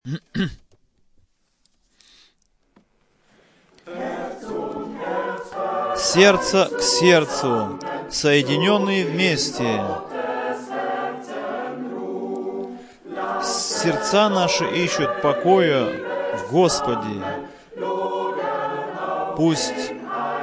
Сердце к сердцу, соединенные вместе. Сердца наши ищут покоя в Господе. Пусть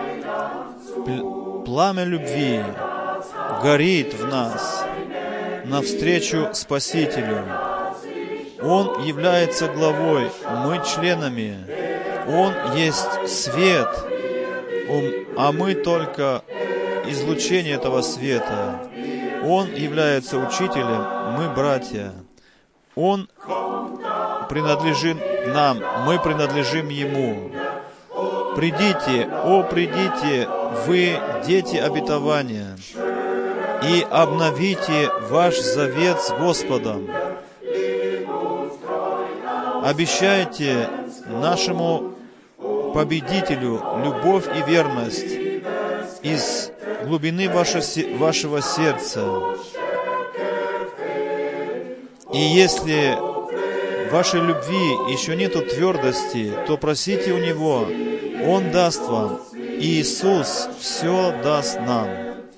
пламя любви горит в нас навстречу Спасителю. Он является главой, мы членами. Он есть свет, а мы только излучение этого света. Он является учителем, мы братья. Он принадлежит нам, мы принадлежим Ему. Придите, придите, вы, дети обетования, и обновите ваш завет с Господом. Обещайте нашему победителю любовь и верность из глубины вашего сердца. И если в вашей любви еще нету твердости, то просите у Него, Он даст вам. И Иисус все даст нам.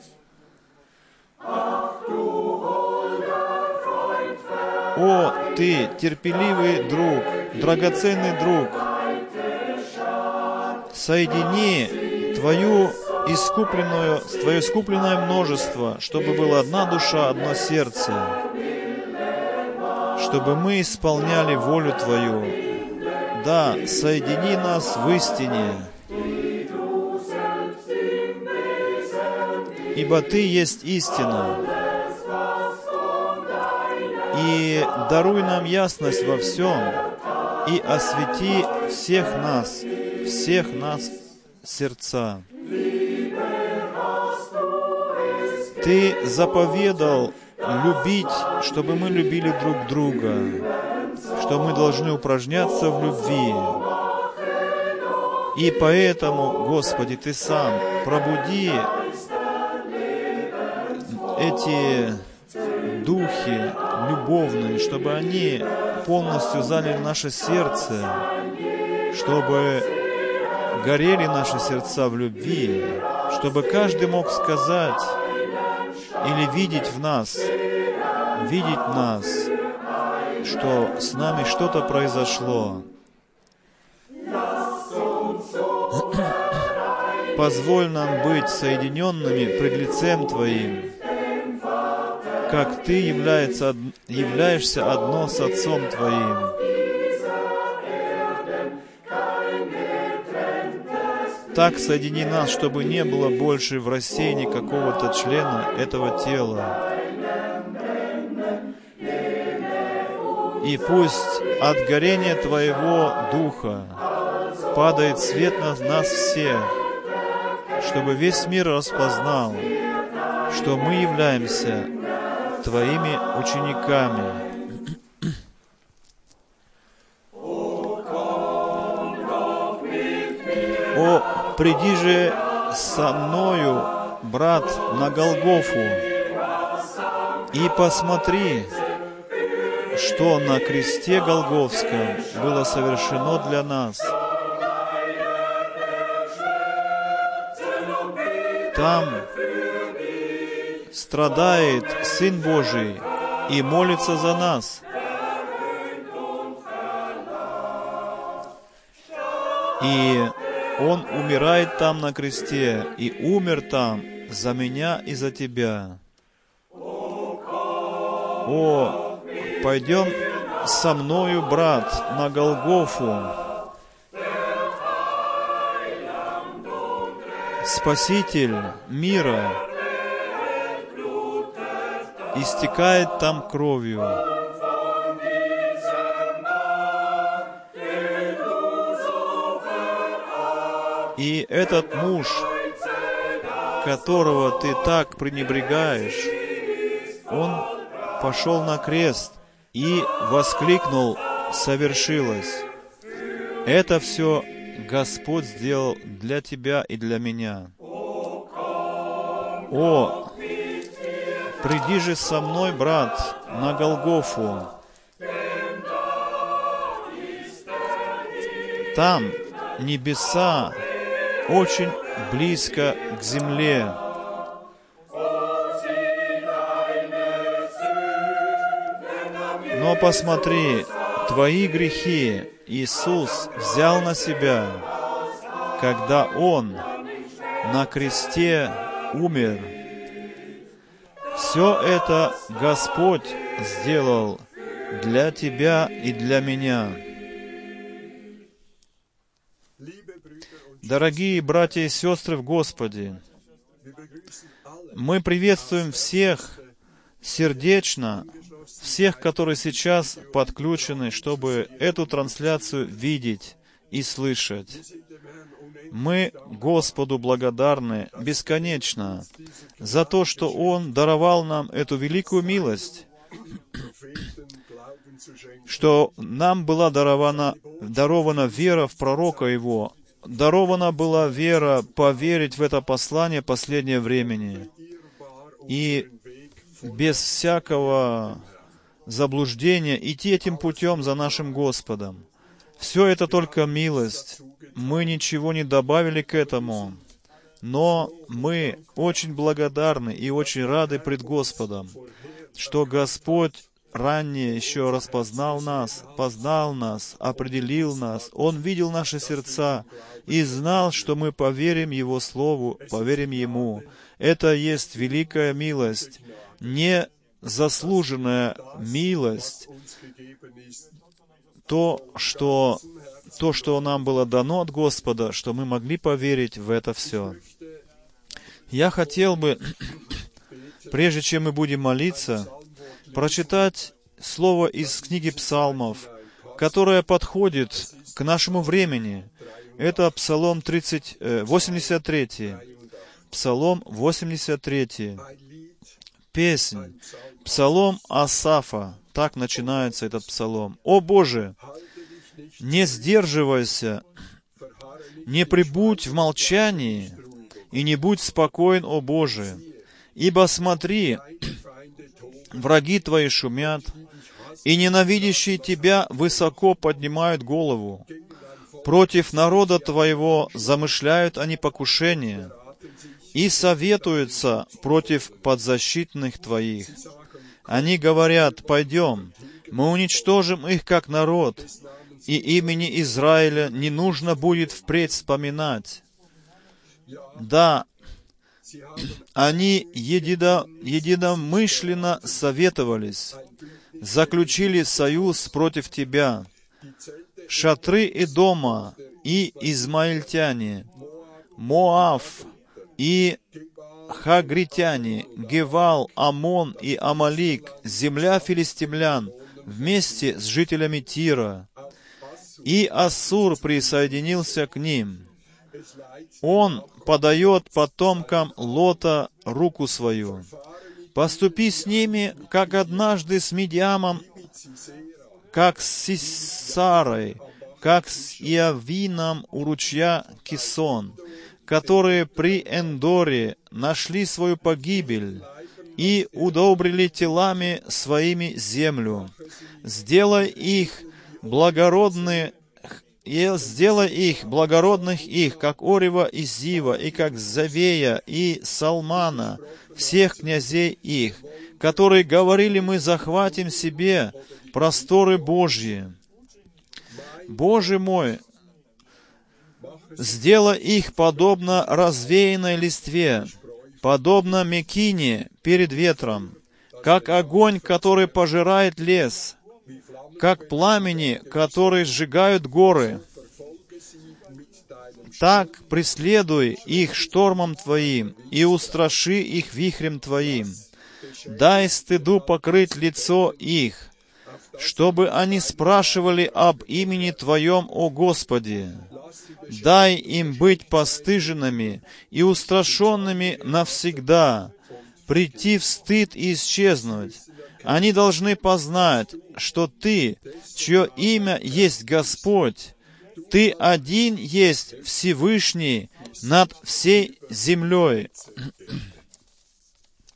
О, ты, терпеливый друг, драгоценный друг, соедини твое искупленное множество, чтобы было одна душа, одно сердце, чтобы мы исполняли волю Твою. Да, соедини нас в истине, ибо Ты есть истина. И даруй нам ясность во всем, и освети всех нас сердца. Ты заповедал любить, чтобы мы любили друг друга, что мы должны упражняться в любви. И поэтому, Господи, Ты сам пробуди эти духи любовные, чтобы они полностью заняли наше сердце, чтобы горели наши сердца в любви, чтобы каждый мог сказать или видеть нас, что с нами что-то произошло. Позволь нам быть соединенными пред лицем Твоим, как Ты являешься одно с Отцом Твоим. Так соедини нас, чтобы не было больше в рассеянии какого-то члена этого тела. И пусть от горения Твоего Духа падает свет на нас всех, чтобы весь мир распознал, что мы являемся Твоими учениками. О, приди же со мною, брат, на Голгофу, и посмотри, что на кресте Голгофском было совершено для нас. Там страдает Сын Божий и молится за нас. И Он умирает там на кресте, и умер там за меня и за тебя. О, пойдем со мною, брат, на Голгофу. Спаситель мира истекает там кровью. И этот муж, которого ты так пренебрегаешь, он пошел на крест и воскликнул: «Совершилось». Это все Господь сделал для тебя и для меня. О, приди же со мной, брат, на Голгофу, Там небеса очень близко к земле. Но посмотри, твои грехи Иисус взял на себя, когда Он на кресте умер. Все это Господь сделал для тебя и для меня. Дорогие братья и сестры в Господе, мы приветствуем всех сердечно, всех, которые сейчас подключены, чтобы эту трансляцию видеть и слышать. Мы Господу благодарны бесконечно за то, что Он даровал нам эту великую милость, что нам была дарована вера в пророка Его, дарована была вера поверить в это послание последнего времени. И без всякого заблуждения идти этим путем за нашим Господом. Все это только милость. Мы ничего не добавили к этому. Но мы очень благодарны и очень рады пред Господом, что Господь ранее еще распознал нас, познал нас, определил нас. Он видел наши сердца и знал, что мы поверим Его Слову, поверим Ему. Это есть великая милость, незаслуженная милость, то, что нам было дано от Господа, что мы могли поверить в это все. Я хотел бы, прежде чем мы будем молиться, прочитать слово из книги Псалмов, которое подходит к нашему времени. Это Псалом 83. Псалом 83. Песнь. Псалом Асафа. Так начинается этот псалом. «О Боже, не сдерживайся, не пребудь в молчании, и не будь спокоен, о Боже, ибо смотри, враги Твои шумят, и ненавидящие Тебя высоко поднимают голову. Против народа Твоего замышляют они покушения и советуются против подзащитных Твоих. Они говорят: пойдем, мы уничтожим их как народ, и имени Израиля не нужно будет впредь вспоминать. Да, они единомышленно советовались, заключили союз против Тебя. Шатры Эдома и измаильтяне, Моав и хагритяне, Гевал, Амон и Амалик, земля филистимлян, вместе с жителями Тира. И Ассур присоединился к ним. Он подает потомкам Лота руку свою. Поступи с ними, как однажды с Мидиамом, как с Сисарой, как с Иавином у ручья Кисон, которые при Эндоре нашли свою погибель и удобрили телами своими землю. Сделай их благородных их, как Орева и Зива, и как Завея и Салмана, всех князей их, которые говорили: мы захватим себе просторы Божьи. Боже мой, сделай их подобно развеянной листве, подобно мекине перед ветром, как огонь, который пожирает лес, как пламени, которые сжигают горы. Так преследуй их штормом Твоим и устраши их вихрем Твоим. Дай стыду покрыть лицо их, чтобы они спрашивали об имени Твоем, о Господи. Дай им быть постыженными и устрашенными навсегда, прийти в стыд и исчезнуть. Они должны познать, что Ты, чье имя есть Господь, Ты один есть Всевышний над всей землей.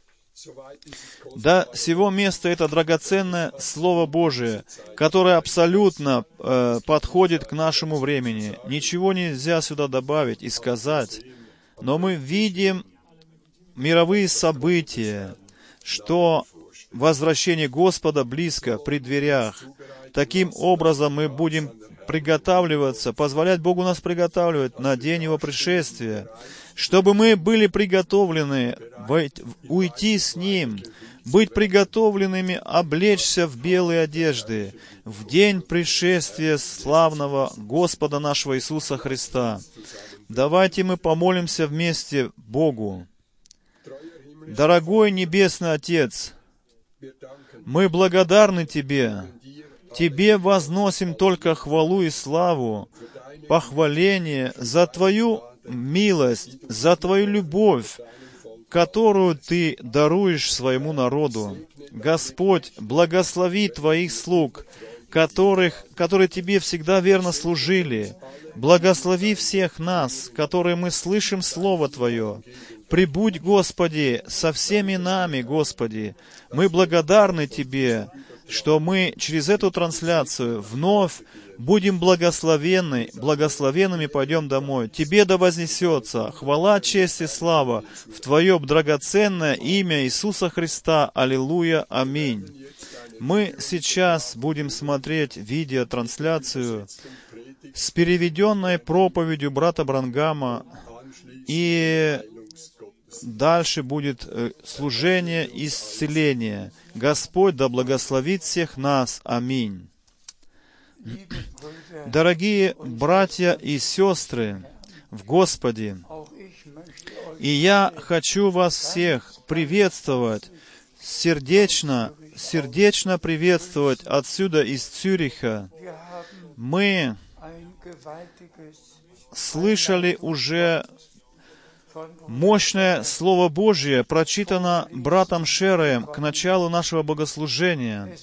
До сего места это драгоценное Слово Божие, которое абсолютно подходит к нашему времени. Ничего нельзя сюда добавить и сказать. Но мы видим мировые события, что возвращение Господа близко, при дверях. Таким образом мы будем приготавливаться, позволять Богу нас приготавливать на день Его пришествия, чтобы мы были приготовлены уйти с Ним, быть приготовленными, облечься в белые одежды в день пришествия славного Господа нашего Иисуса Христа. Давайте мы помолимся вместе Богу. Дорогой Небесный Отец, мы благодарны Тебе. Тебе возносим только хвалу и славу, похваление за Твою милость, за Твою любовь, которую Ты даруешь своему народу. Господь, благослови Твоих слуг, которые Тебе всегда верно служили. Благослови всех нас, которые мы слышим Слово Твое. Прибудь, Господи, со всеми нами, Господи. Мы благодарны Тебе, что мы через эту трансляцию вновь будем благословенными пойдем домой. Тебе да вознесется хвала, честь и слава в Твое драгоценное имя Иисуса Христа. Аллилуйя. Аминь. Мы сейчас будем смотреть видеотрансляцию с переведенной проповедью брата Бранхама, и дальше будет служение исцеления. Господь да благословит всех нас. Аминь. Дорогие братья и сестры в Господе, и я хочу вас всех приветствовать, сердечно приветствовать отсюда из Цюриха. Мы слышали уже мощное Слово Божье, прочитано братом Шереем к началу нашего богослужения.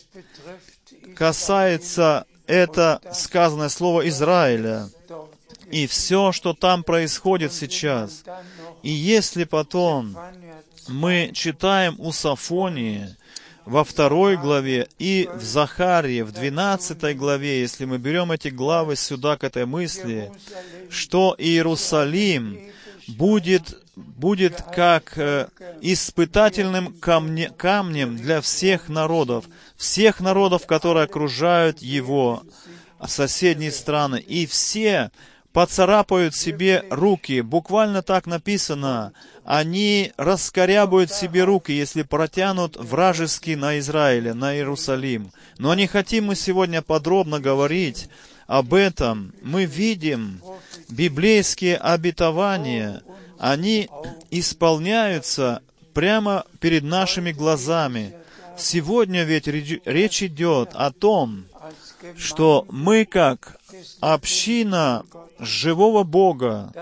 Касается это сказанное Слово Израиля и все, что там происходит сейчас. И если потом мы читаем у Софонии во 2 главе и в Захарии в 12 главе, если мы берем эти главы сюда к этой мысли, что Иерусалим будет как испытательным камнем для всех народов, которые окружают его, соседние страны, и все поцарапают себе руки. Буквально так написано. Они раскорябают себе руки, если протянут вражески на Израиль, на Иерусалим. Но не хотим мы сегодня подробно говорить об этом. Мы видим библейские обетования. Они исполняются прямо перед нашими глазами. Сегодня ведь речь идет о том, что мы как община живого Бога,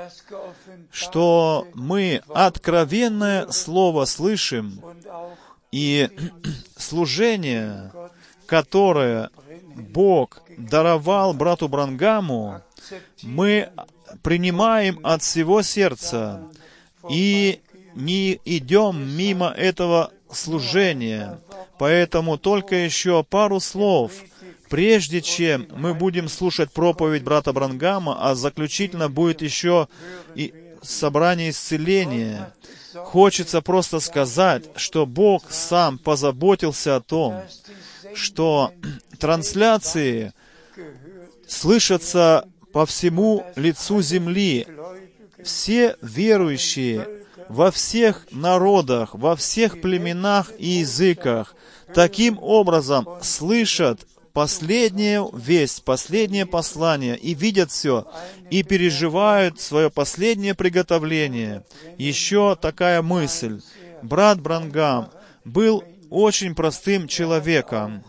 что мы откровенное Слово слышим, и служение, которое Бог даровал брату Бранхаму, мы принимаем от всего сердца и не идем мимо этого служения. Поэтому только еще пару слов, прежде чем мы будем слушать проповедь брата Бранхама, а заключительно будет еще и собрание исцеления. Хочется просто сказать, что Бог сам позаботился о том, что трансляции слышатся по всему лицу земли. Все верующие во всех народах, во всех племенах и языках таким образом слышат последнюю весть, последнее послание, и видят все, и переживают свое последнее приготовление. Еще такая мысль. Брат Бранхам был очень простым человеком.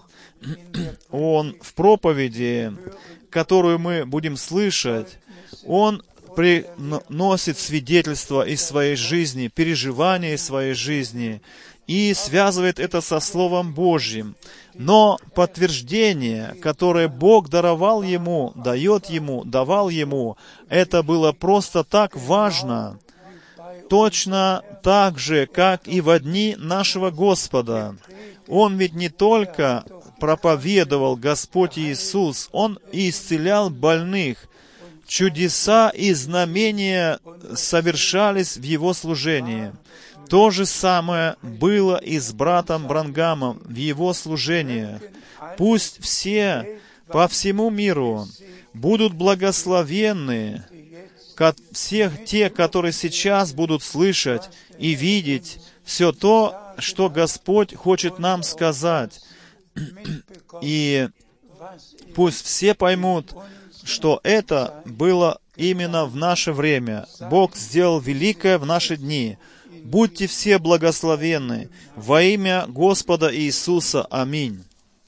Он в проповеди, которую мы будем слышать, он приносит свидетельства из своей жизни, переживания из своей жизни, и связывает это со Словом Божьим. Но подтверждение, которое Бог даровал ему, давал ему, это было просто так важно. точно так же, как и во дни нашего Господа. Он ведь не только проповедовал Господь Иисус, Он исцелял больных. Чудеса и знамения совершались в Его служении. То же самое было и с братом Бранхамом в его служениях. Пусть все по всему миру будут благословенны, всех те, которые сейчас будут слышать и видеть все то, что Господь хочет нам сказать. И пусть все поймут, что это было именно в наше время. Бог сделал великое в наши дни. Будьте все благословенны во имя Господа Иисуса. Аминь.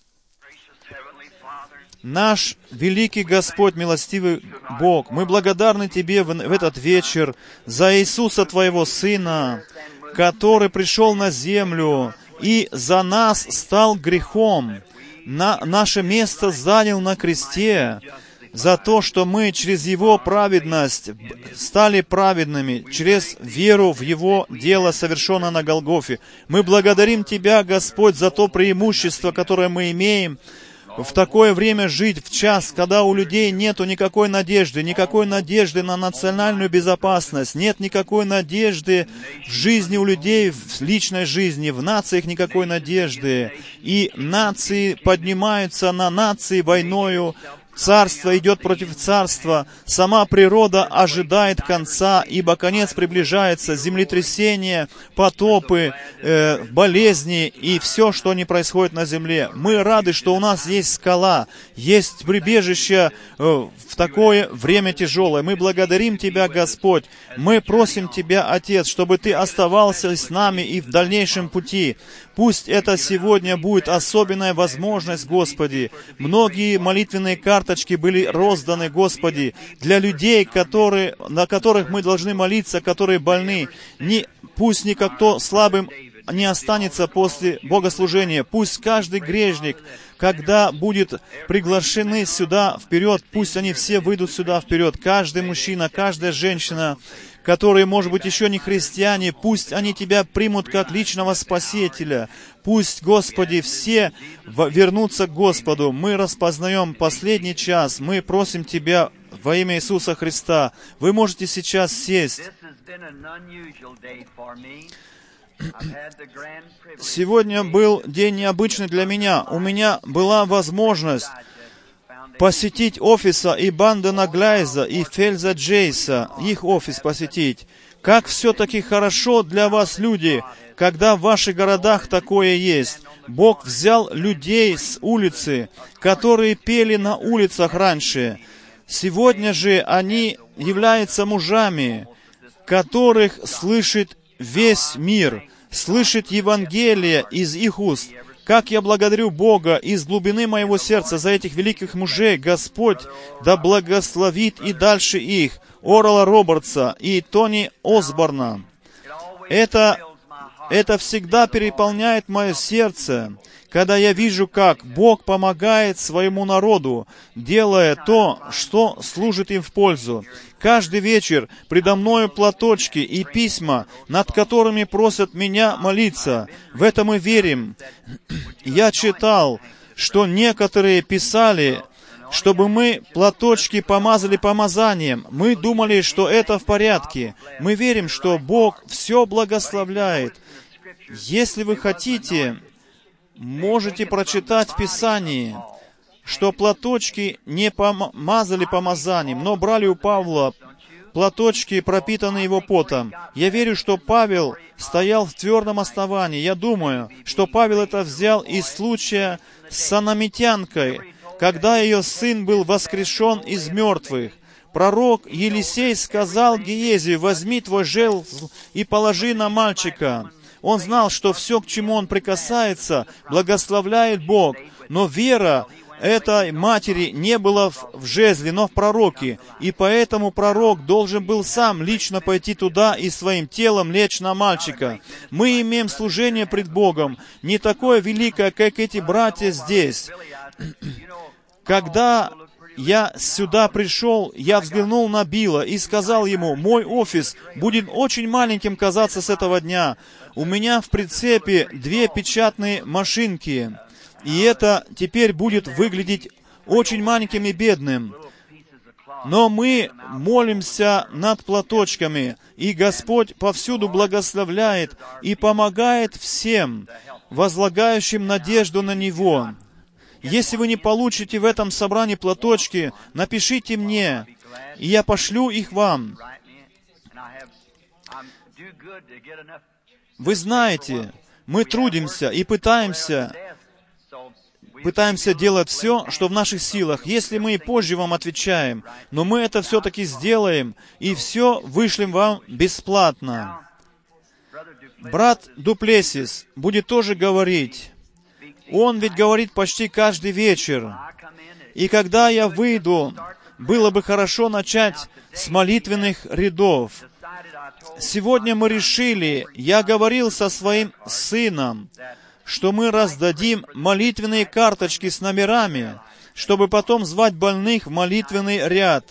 Наш великий Господь, милостивый Бог, мы благодарны Тебе в этот вечер за Иисуса, Твоего Сына, который пришел на землю и за нас стал грехом, наше место занял на кресте, за то, что мы через Его праведность стали праведными, через веру в Его дело, совершенное на Голгофе. Мы благодарим Тебя, Господь, за то преимущество, которое мы имеем в такое время жить, в час, когда у людей нету никакой надежды на национальную безопасность, нет никакой надежды в жизни у людей, в личной жизни, в нациях никакой надежды. И нации поднимаются на нации войною, царство идет против царства, сама природа ожидает конца, ибо конец приближается, землетрясения, потопы, болезни и все, что не происходит на земле. Мы рады, что у нас есть скала, есть прибежище в такое время тяжелое. Мы благодарим Тебя, Господь. Мы просим Тебя, Отец, чтобы Ты оставался с нами и в дальнейшем пути. Пусть это сегодня будет особенная возможность, Господи. Многие молитвенные карточки были розданы, Господи, для людей, на которых мы должны молиться, которые больны. Пусть никто слабым не останется после богослужения. Пусть каждый грешник, когда будет приглашены сюда вперед, пусть они все выйдут сюда вперед. Каждый мужчина, каждая женщина, которые, может быть, еще не христиане, пусть они Тебя примут как личного Спасителя. Пусть, Господи, все вернутся к Господу. Мы распознаем последний час. Мы просим Тебя во имя Иисуса Христа. Вы можете сейчас сесть. Сегодня был день необычный для меня. У меня была возможность посетить офиса и Бандена Глайза, и Фельза Джейса, их офис посетить. Как все-таки хорошо для вас, люди, когда в ваших городах такое есть. Бог взял людей с улицы, которые пели на улицах раньше. Сегодня же они являются мужами, которых слышит весь мир, слышит Евангелие из их уст. Как я благодарю Бога из глубины моего сердца за этих великих мужей. Господь да благословит и дальше их, Орала Робертса и Тони Осборна. Это всегда переполняет мое сердце, когда я вижу, как Бог помогает своему народу, делая то, что служит им в пользу. Каждый вечер предо мною платочки и письма, над которыми просят меня молиться. В это мы верим. Я читал, что некоторые писали, чтобы мы платочки помазали помазанием. Мы думали, что это в порядке. Мы верим, что Бог все благословляет. Если вы хотите, можете прочитать в Писании, что платочки не помазали помазанием, но брали у Павла платочки, пропитанные его потом. Я верю, что Павел стоял в твердом основании. Я думаю, что Павел это взял из случая с анамитянкой, когда ее сын был воскрешен из мертвых. Пророк Елисей сказал Гиезию: «Возьми твой жезл и положи на мальчика». Он знал, что все, к чему он прикасается, благословляет Бог. Но вера этой матери не была в жезле, но в пророке. И поэтому пророк должен был сам лично пойти туда и своим телом лечь на мальчика. Мы имеем служение пред Богом, не такое великое, как эти братья здесь. Когда я сюда пришел, я взглянул на Билла и сказал ему, мой офис будет очень маленьким казаться с этого дня. У меня в прицепе 2 печатные машинки, и это теперь будет выглядеть очень маленьким и бедным. Но мы молимся над платочками, и Господь повсюду благословляет и помогает всем, возлагающим надежду на Него. Если вы не получите в этом собрании платочки, напишите мне, и я пошлю их вам. Вы знаете, мы трудимся и пытаемся делать все, что в наших силах. Если мы и позже вам отвечаем, но мы это все-таки сделаем, и все вышлем вам бесплатно. Брат Дуплесис будет тоже говорить. Он ведь говорит почти каждый вечер. И когда я выйду, было бы хорошо начать с молитвенных рядов. Сегодня мы решили, я говорил со своим сыном, что мы раздадим молитвенные карточки с номерами, чтобы потом звать больных в молитвенный ряд.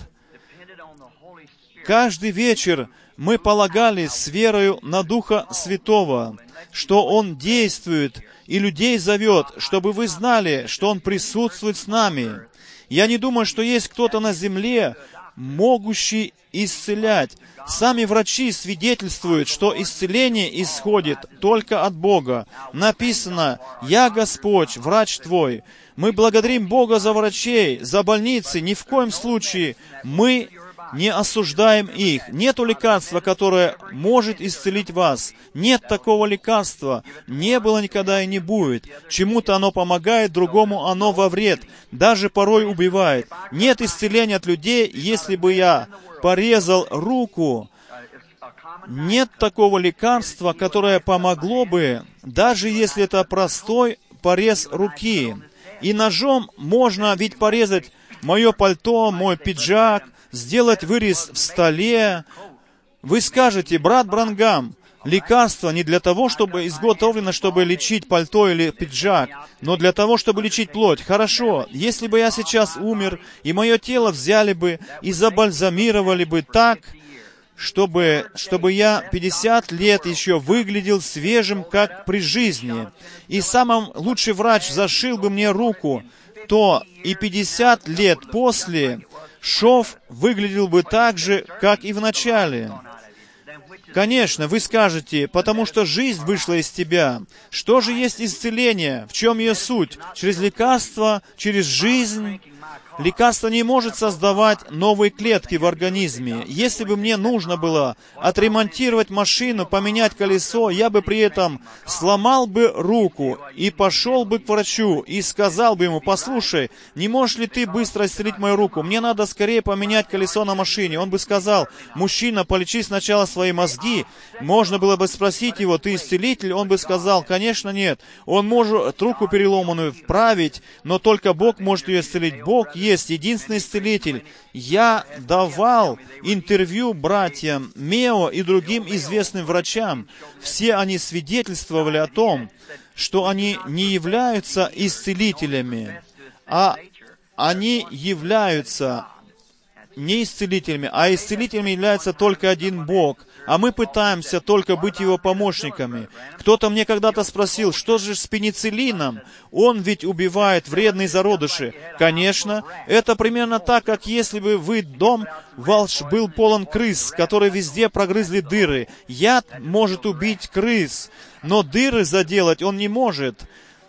Каждый вечер мы полагались с верою на Духа Святого, что Он действует и людей зовет, чтобы вы знали, что Он присутствует с нами. Я не думаю, что есть кто-то на земле, могущий исцелять. Сами врачи свидетельствуют, что исцеление исходит только от Бога. Написано, «Я Господь, врач твой». Мы благодарим Бога за врачей, за больницы. Ни в коем случае мы не осуждаем их. Нету лекарства, которое может исцелить вас. Нет такого лекарства. Не было никогда и не будет. Чему-то оно помогает, другому оно во вред. Даже порой убивает. Нет исцеления от людей, если бы я порезал руку. Нет такого лекарства, которое помогло бы, даже если это простой порез руки. И ножом можно ведь порезать мое пальто, мой пиджак, сделать вырез в столе. Вы скажете, брат Бранхам, лекарство не для того, чтобы изготовлено, чтобы лечить пальто или пиджак, но для того, чтобы лечить плоть. Хорошо, если бы я сейчас умер, и мое тело взяли бы и забальзамировали бы так, чтобы я 50 лет еще выглядел свежим, как при жизни, и самый лучший врач зашил бы мне руку, то и 50 лет после шов выглядел бы так же, как и в начале. Конечно, вы скажете, потому что жизнь вышла из тебя. Что же есть исцеление? В чем ее суть? Через лекарство, через жизнь? Лекарство не может создавать новые клетки в организме. Если бы мне нужно было отремонтировать машину, поменять колесо, я бы при этом сломал бы руку и пошел бы к врачу и сказал бы ему, послушай, не можешь ли ты быстро исцелить мою руку? Мне надо скорее поменять колесо на машине. Он бы сказал, мужчина, полечи сначала свои мозги. Можно было бы спросить его, ты исцелитель? Он бы сказал, конечно, нет. Он может руку переломанную вправить, но только Бог может ее исцелить. Бог есть единственный исцелитель. Я давал интервью братьям Мео и другим известным врачам. Все они свидетельствовали о том, что они не являются исцелителями, а они являются не исцелителями, а исцелителями является только один Бог, а мы пытаемся только быть Его помощниками. Кто-то мне когда-то спросил, что же с пенициллином? Он ведь убивает вредные зародыши. Конечно, это примерно так, как если бы дом ваш был полон крыс, которые везде прогрызли дыры. Яд может убить крыс, но дыры заделать он не может.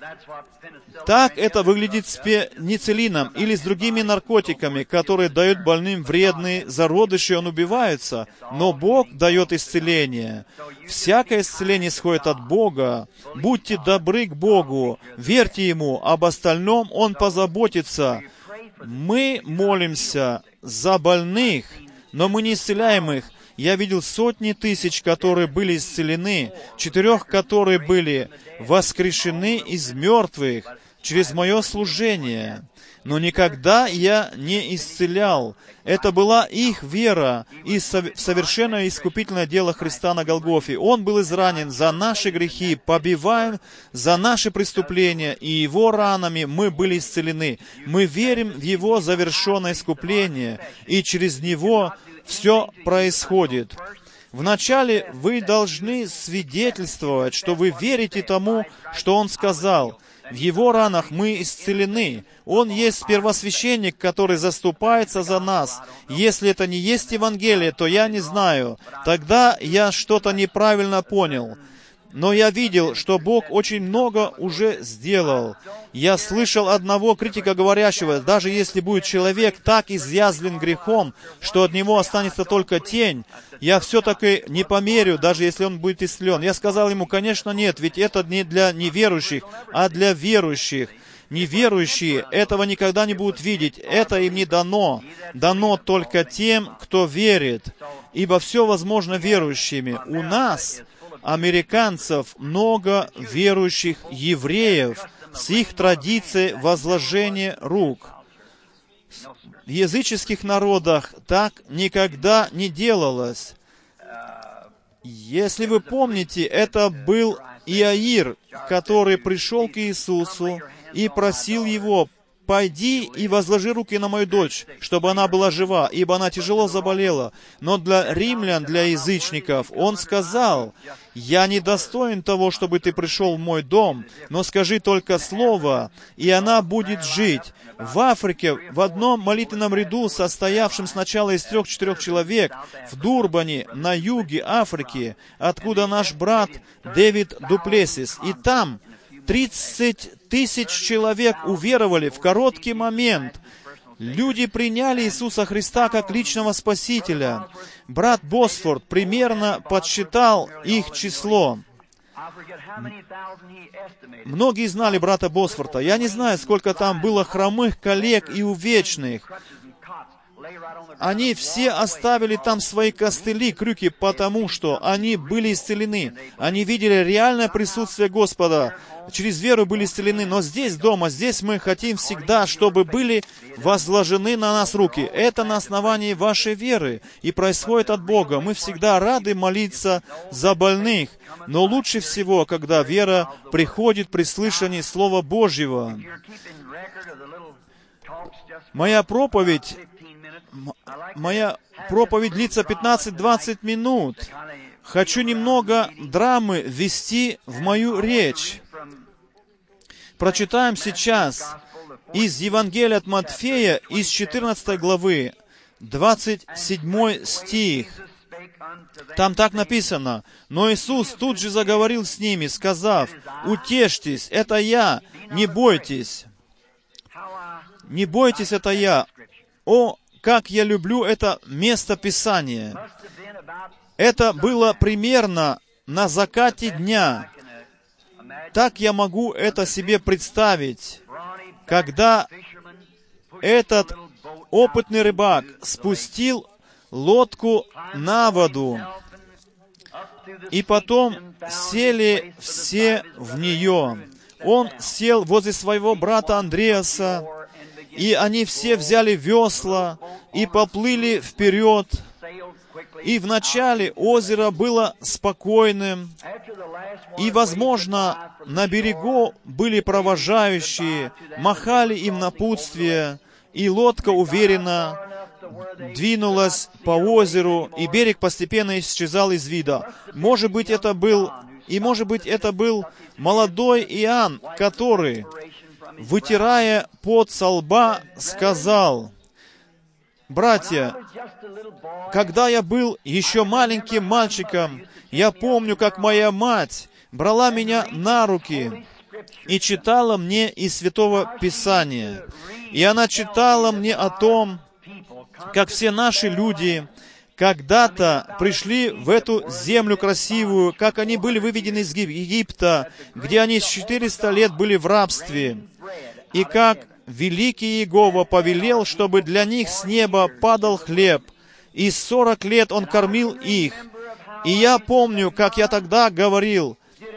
Так это выглядит с пенициллином или с другими наркотиками, которые дают больным вредные зародыши, он убивается. Но Бог дает исцеление. Всякое исцеление исходит от Бога. Будьте добры к Богу, верьте Ему, об остальном Он позаботится. Мы молимся за больных, но мы не исцеляем их. Я видел сотни тысяч, которые были исцелены, 4, которые были воскрешены из мертвых через мое служение. но никогда я не исцелял. Это была их вера и совершенное искупительное дело Христа на Голгофе. Он был изранен за наши грехи, побиваем за наши преступления, и Его ранами мы были исцелены. Мы верим в Его завершенное искупление, и через Него все происходит. Вначале вы должны свидетельствовать, что вы верите тому, что Он сказал. В Его ранах мы исцелены. Он есть первосвященник, который заступается за нас. Если это не есть Евангелие, то я не знаю. Тогда я что-то неправильно понял. Но я видел, что Бог очень много уже сделал. Я слышал одного критика, говорящего, даже если будет человек так изъязвлен грехом, что от него останется только тень, я все-таки не померю, даже если он будет исцелен. Я сказал ему, конечно, нет, ведь это не для неверующих, а для верующих. Неверующие этого никогда не будут видеть. Это им не дано. Дано только тем, кто верит. Ибо все возможно верующими. У нас, американцев, много верующих евреев с их традицией возложения рук. В языческих народах так никогда не делалось. Если вы помните, это был Иаир, который пришел к Иисусу и просил Его: «Пойди и возложи руки на мою дочь, чтобы она была жива, ибо она тяжело заболела». Но для римлян, для язычников, он сказал: «Я не достоин того, чтобы ты пришел в мой дом, но скажи только слово, и она будет жить». В Африке, в одном молитвенном ряду, состоявшем сначала из 3-4 человек, в Дурбане, на юге Африки, откуда наш брат Дэвид Дуплесис, и там 30 тысяч человек уверовали в короткий момент. Люди приняли Иисуса Христа как личного Спасителя. Брат Босфорд примерно подсчитал их число. Многие знали брата Босфорта. Я не знаю, сколько там было хромых коллег и увечных. Они все оставили там свои костыли, крюки, потому что они были исцелены. Они видели реальное присутствие Господа. Через веру были исцелены. Но здесь, дома, здесь мы хотим всегда, чтобы были возложены на нас руки. Это на основании вашей веры и происходит от Бога. Мы всегда рады молиться за больных. Но лучше всего, когда вера приходит при слышании Слова Божьего. Моя проповедь длится 15-20 минут. Хочу немного драмы ввести в мою речь. Прочитаем сейчас из Евангелия от Матфея, из 14 главы, 27 стих. Там так написано: «Но Иисус тут же заговорил с ними, сказав: „Утешьтесь, это Я, не бойтесь. Не бойтесь, это Я». О, как я люблю это место Писания. Это было примерно на закате дня. Так я могу это себе представить, когда этот опытный рыбак спустил лодку на воду, и потом сели все в нее. Он сел возле своего брата Андреаса, и они все взяли весла и поплыли вперед. И вначале озеро было спокойным, и, возможно, на берегу были провожающие, махали им напутствие, и лодка уверенно двинулась по озеру, и берег постепенно исчезал из вида. Может быть, это был молодой Иоанн, который, вытирая пот со лба, сказал: «Братья, когда я был еще маленьким мальчиком, я помню, как моя мать брала меня на руки и читала мне из Святого Писания. И она читала мне о том, как все наши люди когда-то пришли в эту землю красивую, как они были выведены из Египта, где они 400 лет были в рабстве, и как великий Иегова повелел, чтобы для них с неба падал хлеб, и 40 лет Он кормил их. И я помню, как я тогда говорил: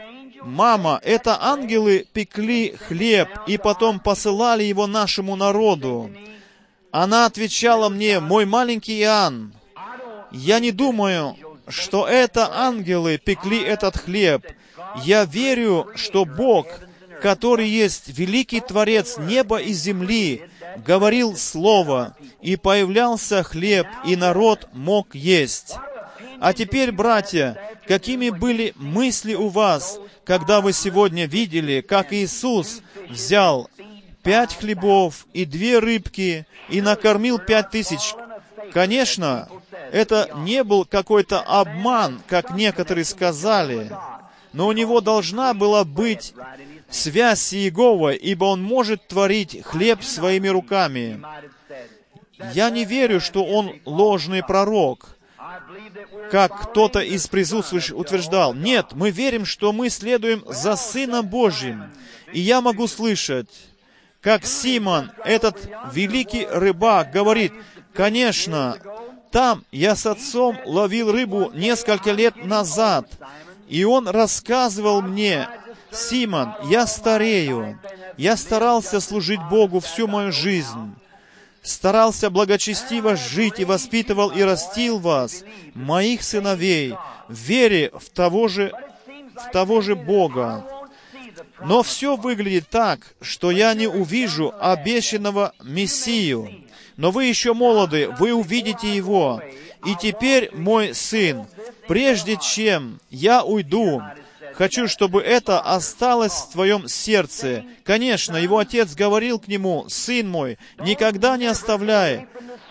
«Мама, это ангелы пекли хлеб и потом посылали его нашему народу». Она отвечала мне: «Мой маленький Иоанн, я не думаю, что это ангелы пекли этот хлеб. Я верю, что Бог, который есть великий Творец неба и земли, говорил Слово, и появлялся хлеб, и народ мог есть». А теперь, братья, какими были мысли у вас, когда вы сегодня видели, как Иисус взял 5 хлебов и 2 рыбки и накормил 5000? Конечно, это не был какой-то обман, как некоторые сказали, но у него должна была быть связь с Иеговой, ибо он может творить хлеб своими руками. Я не верю, что он ложный пророк, как кто-то из присутствующих утверждал. Нет, мы верим, что мы следуем за Сыном Божьим. И я могу слышать, как Симон, этот великий рыбак, говорит: «Конечно, там я с отцом ловил рыбу несколько лет назад, и он рассказывал мне: Симон, я старею, я старался служить Богу всю мою жизнь, старался благочестиво жить и воспитывал и растил вас, моих сыновей, в вере в того же Бога. Но все выглядит так, что я не увижу обещанного Мессию. Но вы еще молоды, вы увидите Его. И теперь, мой сын, прежде чем я уйду, хочу, чтобы это осталось в твоем сердце». Конечно, его отец говорил к нему: «Сын мой, никогда не оставляй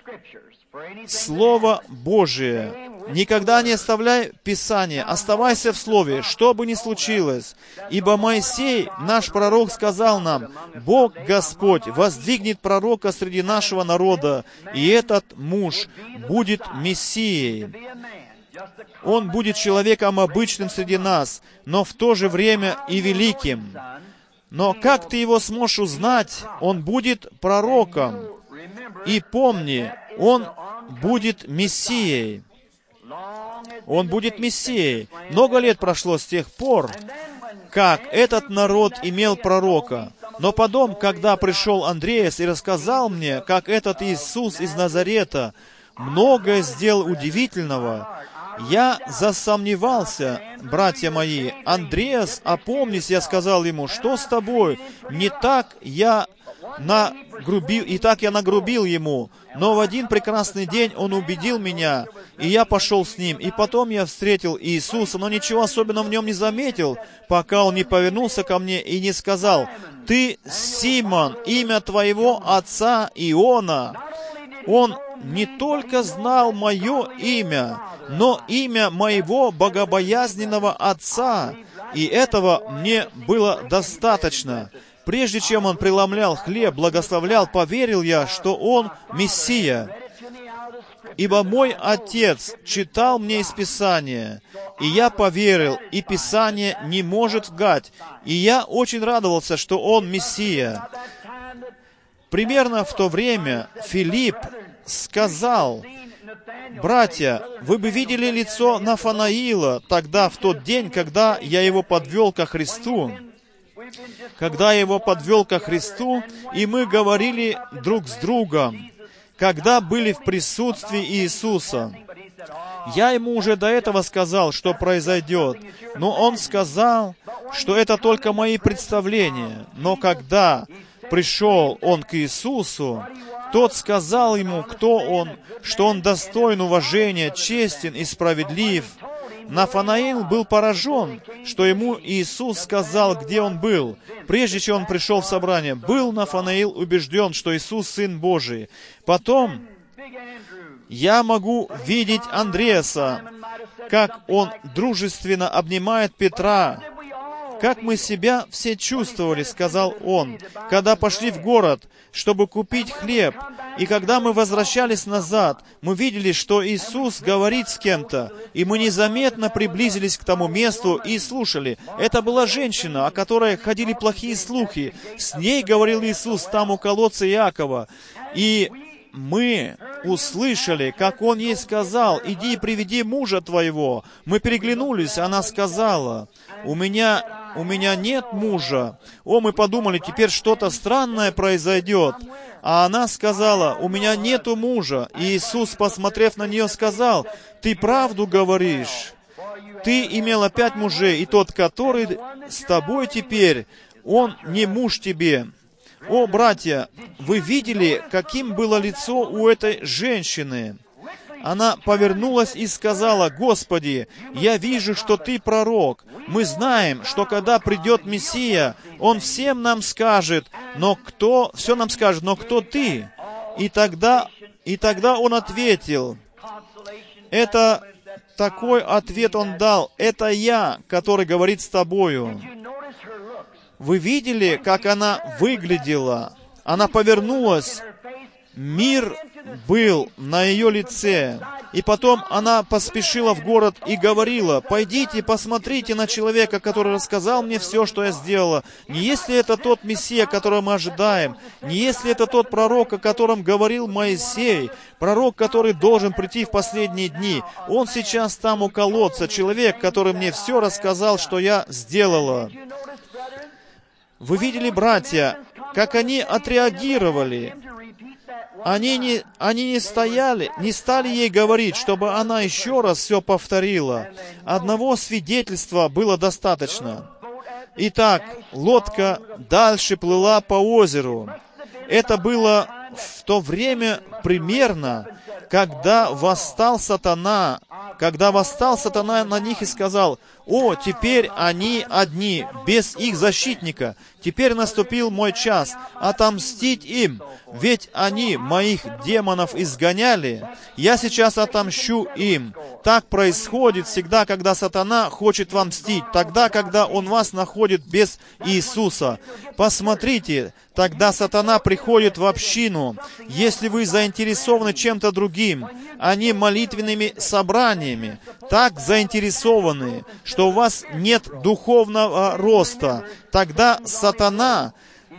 Слово Божие, никогда не оставляй Писание, оставайся в Слове, что бы ни случилось. Ибо Моисей, наш пророк, сказал нам: Бог Господь воздвигнет пророка среди нашего народа, и этот муж будет Мессией. Он будет человеком обычным среди нас, но в то же время и великим. Но как ты его сможешь узнать? Он будет пророком. И помни, он будет Мессией». Он будет Мессией. Много лет прошло с тех пор, как этот народ имел пророка. Но потом, когда пришел Андреас и рассказал мне, как этот Иисус из Назарета многое сделал удивительного, я засомневался, братья мои. «Андреас, опомнись», я сказал ему, «что с тобой? Не так я нагрубил ему». Но в один прекрасный день он убедил меня, и я пошел с ним. И потом я встретил Иисуса, но ничего особенного в нем не заметил, пока он не повернулся ко мне и не сказал: «Ты Симон, имя твоего отца Иона». Он не только знал мое имя, но имя моего богобоязненного отца, и этого мне было достаточно. Прежде чем он преломлял хлеб, благословлял, поверил я, что он Мессия. Ибо мой отец читал мне из Писания, и я поверил, и Писание не может лгать. И я очень радовался, что он Мессия. Примерно в то время Филипп сказал: «Братья, вы бы видели лицо Нафанаила тогда, в тот день, когда я его подвел ко Христу». Когда я его подвел ко Христу, и мы говорили друг с другом, когда были в присутствии Иисуса. Я ему уже до этого сказал, что произойдет, но он сказал, что это только мои представления. Но когда пришел он к Иисусу, тот сказал ему, кто он, что он достоин уважения, честен и справедлив. Нафанаил был поражен, что ему Иисус сказал, где он был. Прежде чем он пришел в собрание, был Нафанаил убежден, что Иисус Сын Божий. Потом я могу видеть Андреаса, как он дружественно обнимает Петра. «Как мы себя все чувствовали, — сказал он, — когда пошли в город, чтобы купить хлеб. И когда мы возвращались назад, мы видели, что Иисус говорит с кем-то, и мы незаметно приблизились к тому месту и слушали. Это была женщина, о которой ходили плохие слухи. С ней говорил Иисус там у колодца Иакова. И мы услышали, как Он ей сказал: иди и приведи мужа твоего. Мы переглянулись, она сказала: у меня у меня нет мужа. О, мы подумали, теперь что-то странное произойдет. А она сказала, у меня нету мужа. И Иисус, посмотрев на нее, сказал, ты правду говоришь. Ты имела 5 мужей, и тот, который с тобой теперь, он не муж тебе. О, братья, вы видели, каким было лицо у этой женщины? Она повернулась и сказала, Господи, я вижу, что Ты пророк. Мы знаем, что когда придет Мессия, Он всем нам скажет, но кто Ты? И тогда Он ответил, такой ответ Он дал, это я, который говорит с тобою. Вы видели, как она выглядела? Она повернулась, мир был на ее лице. И потом она поспешила в город и говорила, «Пойдите, посмотрите на человека, который рассказал мне все, что я сделала. Не если это тот Мессия, которого мы ожидаем, не если это тот пророк, о котором говорил Моисей, пророк, который должен прийти в последние дни. Он сейчас там у колодца, человек, который мне все рассказал, что я сделала». Вы видели, братья, как они отреагировали? Они не стали ей говорить, чтобы она еще раз все повторила. Одного свидетельства было достаточно. Итак, лодка дальше плыла по озеру. Это было в то время примерно, когда восстал сатана на них и сказал, «О, теперь они одни, без их защитника. Теперь наступил мой час отомстить им, ведь они моих демонов изгоняли. Я сейчас отомщу им». Так происходит всегда, когда сатана хочет вам мстить, тогда, когда он вас находит без Иисуса. Посмотрите, тогда сатана приходит в общину. Если вы заинтересованы чем-то другим, а не молитвенными собраниями, так заинтересованы, что у вас нет духовного роста, тогда сатана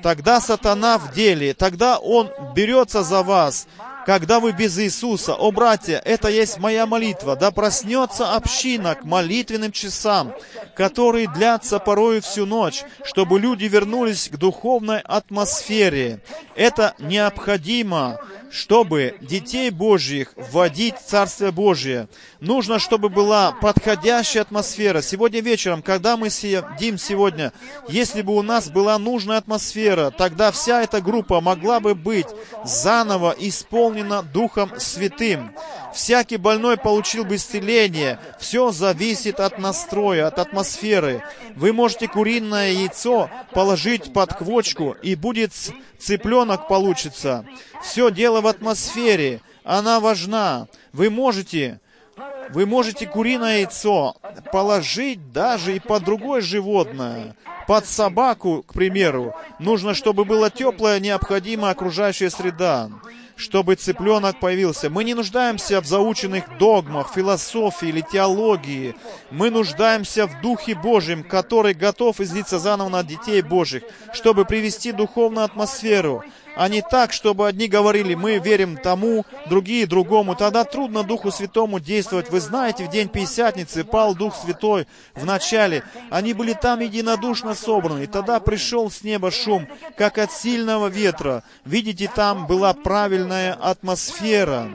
в деле, тогда он берется за вас, когда вы без Иисуса. О, братья, это есть моя молитва. Да проснется община к молитвенным часам, которые длятся порою всю ночь, чтобы люди вернулись к духовной атмосфере. Это необходимо, чтобы детей Божьих вводить в Царствие Божие. Нужно, чтобы была подходящая атмосфера. Сегодня вечером, когда мы сидим сегодня, если бы у нас была нужная атмосфера, тогда вся эта группа могла бы быть заново исполнена Духом Святым. Всякий больной получил бы исцеление. Все зависит от настроя, от атмосферы. Вы можете куриное яйцо положить под квочку, и будет цыпленок получится. Все дело в атмосфере. Она важна. Вы можете куриное яйцо положить даже и под другое животное. Под собаку, к примеру. Нужно, чтобы была теплая, необходимая окружающая среда, чтобы цыпленок появился. Мы не нуждаемся в заученных догмах, философии или теологии. Мы нуждаемся в Духе Божьем, который готов излиться заново на детей Божьих, чтобы привести духовную атмосферу, а не так, чтобы одни говорили, мы верим тому, другие другому. Тогда трудно Духу Святому действовать. Вы знаете, в день Пятидесятницы пал Дух Святой в начале. Они были там единодушно собраны. И тогда пришел с неба шум, как от сильного ветра. Видите, там была правильная атмосфера.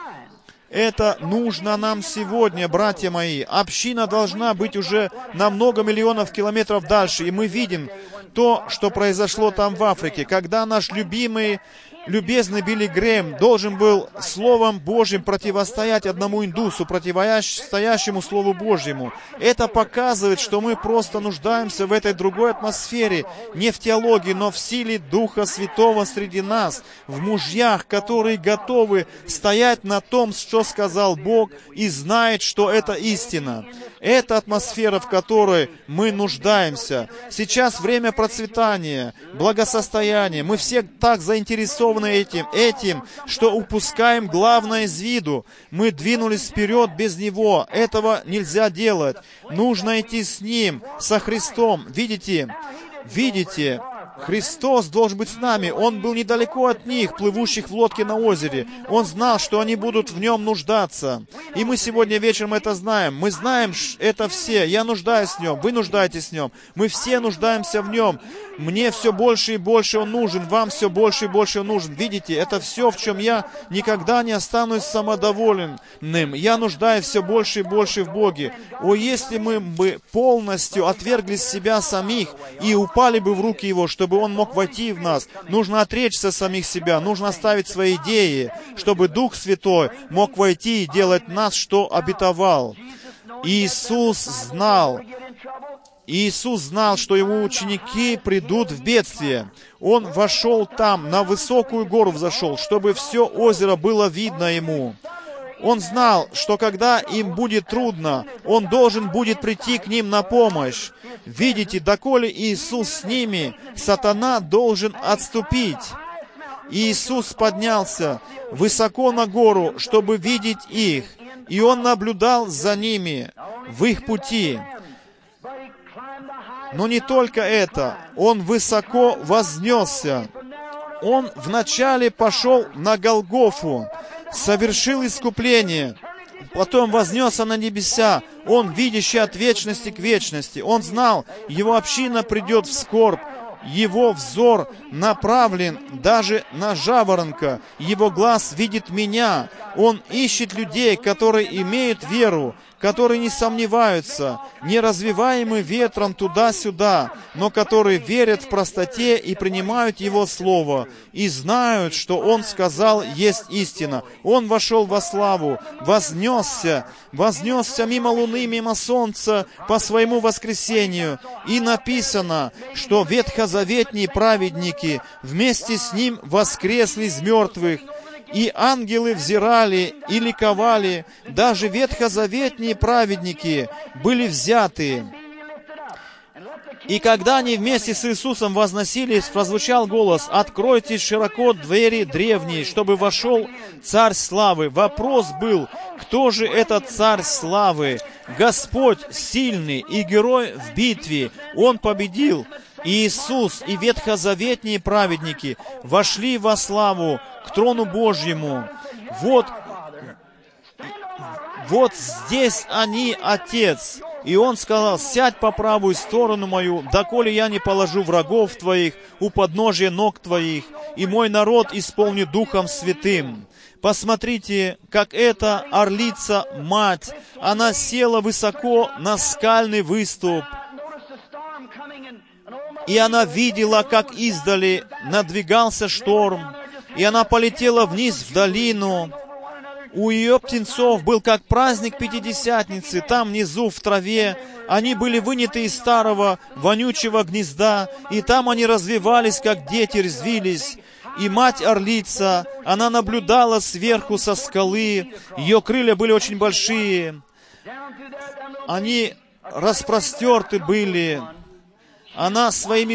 Это нужно нам сегодня, братья мои. Община должна быть уже на много миллионов километров дальше. И мы видим то, что произошло там в Африке, когда наш любимый, любезный Билли Грэм должен был Словом Божьим противостоять одному индусу, противостоящему Слову Божьему. Это показывает, что мы просто нуждаемся в этой другой атмосфере, не в теологии, но в силе Духа Святого среди нас, в мужьях, которые готовы стоять на том, что сказал Бог, и знают, что это истина. Это атмосфера, в которой мы нуждаемся. Сейчас время процветания, благосостояния. Мы все так заинтересованы этим, что упускаем главное из виду. Мы двинулись вперед без Него. Этого нельзя делать. Нужно идти с Ним, со Христом. Видите, Христос должен быть с нами. Он был недалеко от них, плывущих в лодке на озере. Он знал, что они будут в Нем нуждаться. И мы сегодня вечером это знаем. Мы знаем это все. Я нуждаюсь в Нем, вы нуждаетесь в Нем. Мы все нуждаемся в Нем. Мне все больше и больше Он нужен, вам все больше и больше Он нужен. Видите, это все, в чем я никогда не останусь самодовольным. Я нуждаюсь все больше и больше в Боге. О, если мы бы полностью отвергли себя самих и упали бы в руки Его, чтобы Он мог войти в нас, нужно отречься самих себя, нужно оставить свои идеи, чтобы Дух Святой мог войти и делать нас, что обетовал. Иисус знал, что Его ученики придут в бедствие. Он вошел там, на высокую гору взошел, чтобы все озеро было видно Ему. Он знал, что когда им будет трудно, Он должен будет прийти к ним на помощь. Видите, доколе Иисус с ними, сатана должен отступить. Иисус поднялся высоко на гору, чтобы видеть их, и Он наблюдал за ними в их пути. Но не только это, Он высоко вознесся. Он вначале пошел на Голгофу, совершил искупление, потом вознесся на небеса. Он, видящий от вечности к вечности, Он знал, Его община придет в скорбь. Его взор направлен даже на жаворонка. Его глаз видит меня. Он ищет людей, которые имеют веру, которые не сомневаются, не развиваемы ветром туда-сюда, но которые верят в простоте и принимают Его Слово, и знают, что Он сказал есть истина. Он вошел во славу, вознесся мимо луны, мимо солнца по своему воскресению. И написано, что ветхозаветные праведники вместе с Ним воскресли из мертвых, и ангелы взирали и ликовали, даже ветхозаветные праведники были взяты. И когда они вместе с Иисусом возносились, прозвучал голос: «Откройте широко двери древние, чтобы вошел Царь Славы». Вопрос был: кто же этот Царь Славы? Господь сильный и герой в битве. Он победил. Иисус и ветхозаветные праведники вошли во славу к трону Божьему. Вот здесь они, Отец. И Он сказал: «Сядь по правую сторону мою, доколе я не положу врагов твоих у подножия ног твоих, и мой народ исполню Духом Святым». Посмотрите, как эта орлица-мать, она села высоко на скальный выступ, и она видела, как издали надвигался шторм, и она полетела вниз в долину. У ее птенцов был как праздник Пятидесятницы, там внизу в траве. Они были выняты из старого вонючего гнезда, и там они развивались, как дети резвились. И мать-орлица, она наблюдала сверху со скалы, ее крылья были очень большие, они распростерты были. Она своими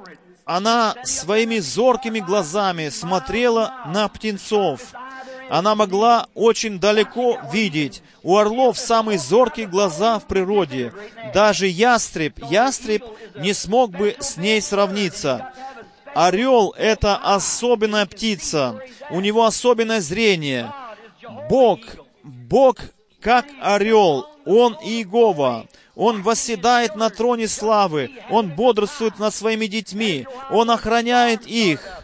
зоркими глазами смотрела на птенцов. Она могла очень далеко видеть. У орлов самые зоркие глаза в природе. Даже ястреб не смог бы с ней сравниться. Орел — это особенная птица. У него особенное зрение. Бог как орел. Он Иегова. Он восседает на троне славы. Он бодрствует над своими детьми. Он охраняет их.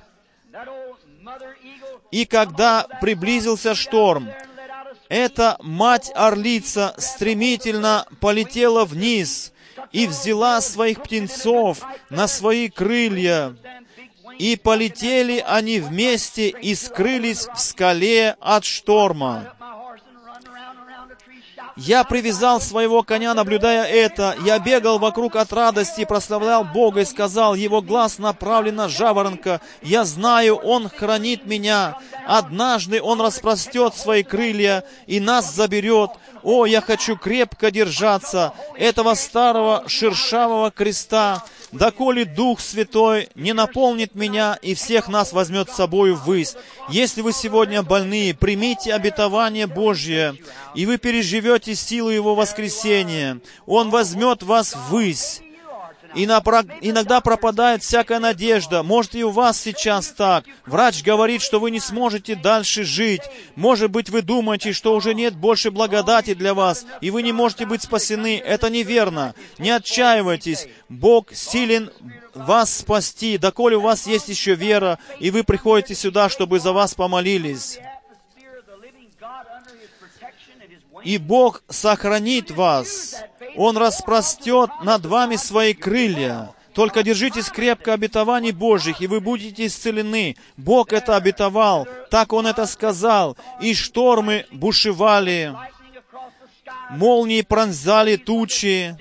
И когда приблизился шторм, эта мать-орлица стремительно полетела вниз и взяла своих птенцов на свои крылья. И полетели они вместе и скрылись в скале от шторма. Я привязал своего коня, наблюдая это. Я бегал вокруг от радости, прославлял Бога и сказал: Его глаз направлен на жаворонка. Я знаю, Он хранит меня. Однажды Он распростет свои крылья и нас заберет. О, я хочу крепко держаться этого старого шершавого креста, доколе Дух Святой не наполнит меня и всех нас возьмет с собою ввысь. Если вы сегодня больны, примите обетование Божье, и вы переживете силу Его воскресения. Он возьмет вас ввысь. Иногда пропадает всякая надежда. Может, и у вас сейчас так. Врач говорит, что вы не сможете дальше жить. Может быть, вы думаете, что уже нет больше благодати для вас, и вы не можете быть спасены. Это неверно. Не отчаивайтесь. Бог силен вас спасти, доколе у вас есть еще вера, и вы приходите сюда, чтобы за вас помолились. И Бог сохранит вас. Он распростет над вами свои крылья. Только держитесь крепко обетований Божьих, и вы будете исцелены. Бог это обетовал, так Он это сказал. И штормы бушевали, молнии пронзали тучи,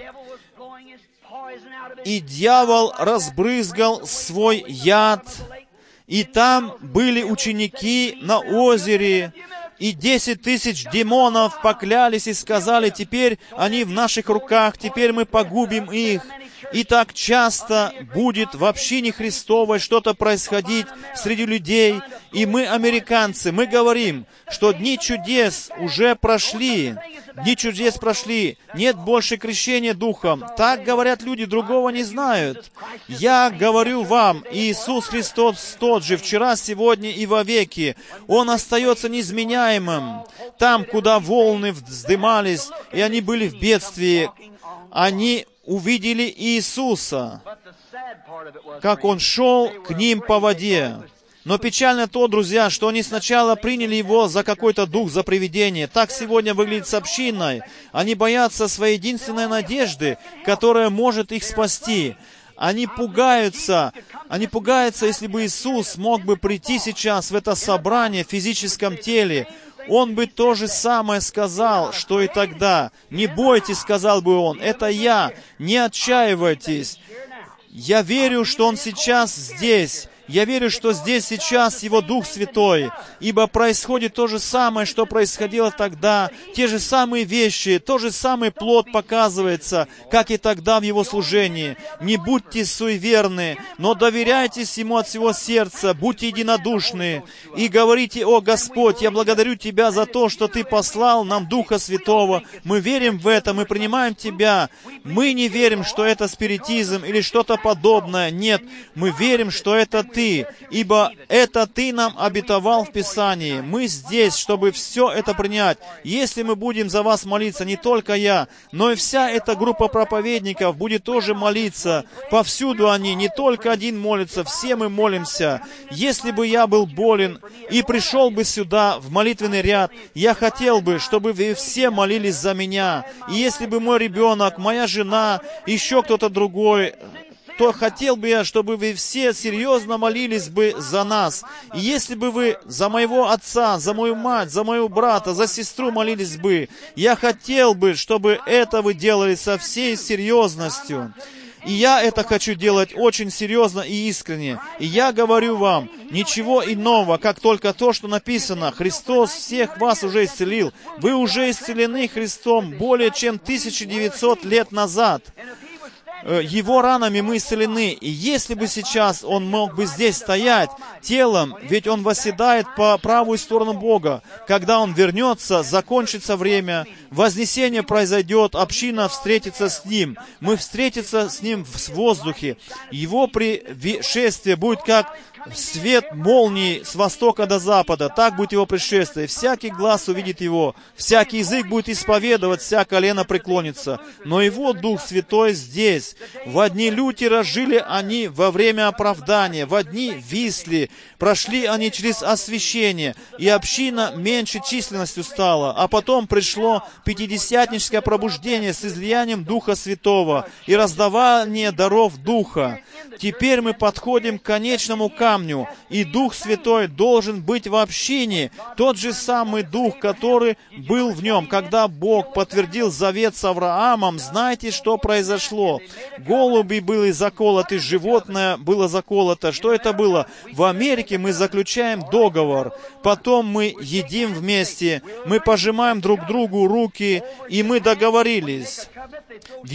и дьявол разбрызгал свой яд. И там были ученики на озере, и 10 тысяч демонов поклялись и сказали: теперь они в наших руках, теперь мы погубим их. И так часто будет в общине Христовой что-то происходить среди людей. И мы, американцы, мы говорим, что дни чудес уже прошли. Дни чудес прошли. Нет больше крещения Духом. Так говорят люди, другого не знают. Я говорю вам, Иисус Христос тот же, вчера, сегодня и вовеки. Он остается неизменяемым. Там, куда волны вздымались, и они были в бедствии, они увидели Иисуса, как Он шел к ним по воде. Но печально то, друзья, что они сначала приняли Его за какой-то дух, за привидение. Так сегодня выглядит с общиной. Они боятся своей единственной надежды, которая может их спасти. Они пугаются, если бы Иисус мог бы прийти сейчас в это собрание в физическом теле. Он бы то же самое сказал, что и тогда. «Не бойтесь», — сказал бы Он, — «это Я, не отчаивайтесь». Я верю, что Он сейчас здесь. Я верю, что здесь сейчас Его Дух Святой, ибо происходит то же самое, что происходило тогда, те же самые вещи, тот же самый плод показывается, как и тогда в Его служении. Не будьте суеверны, но доверяйтесь Ему от всего сердца, будьте единодушны и говорите: «О Господь, я благодарю Тебя за то, что Ты послал нам Духа Святого. Мы верим в это, мы принимаем Тебя. Мы не верим, что это спиритизм или что-то подобное. Нет, мы верим, что это Ты, ибо это Ты нам обетовал в Писании. Мы здесь, чтобы все это принять. Если мы будем за вас молиться, не только я, но и вся эта группа проповедников будет тоже молиться. Повсюду они, не только один молится, все мы молимся. Если бы я был болен и пришел бы сюда в молитвенный ряд, я хотел бы, чтобы вы все молились за меня. И если бы мой ребенок, моя жена, еще кто-то другой, то хотел бы я, чтобы вы все серьезно молились бы за нас. И если бы вы за моего отца, за мою мать, за моего брата, за сестру молились бы, я хотел бы, чтобы это вы делали со всей серьезностью. И я это хочу делать очень серьезно и искренне. И я говорю вам, ничего иного, как только то, что написано. Христос всех вас уже исцелил. Вы уже исцелены Христом более чем 1900 лет назад. Его ранами мы исцелены. И если бы сейчас Он мог бы здесь стоять телом, ведь Он восседает по правую сторону Бога. Когда Он вернется, закончится время, вознесение произойдет, община встретится с Ним. Мы встретимся с Ним в воздухе. Его пришествие будет как свет молнии с востока до запада. Так будет Его пришествие. Всякий глаз увидит Его, всякий язык будет исповедовать, вся колено преклонится. Но Его Дух Святой здесь. Во дни Лютера жили они во время оправдания, во дни Висли прошли они через освящение, и община меньше численностью стала. А потом пришло пятидесятническое пробуждение с излиянием Духа Святого и раздавание даров Духа. Теперь мы подходим к конечному камню, и Дух Святой должен быть в общине, тот же самый Дух, который был в нем. Когда Бог подтвердил завет с Авраамом, знаете, что произошло? Голуби были заколоты, животное было заколото. Что это было? В Америке мы заключаем договор, потом мы едим вместе, мы пожимаем друг другу руки, и мы договорились. В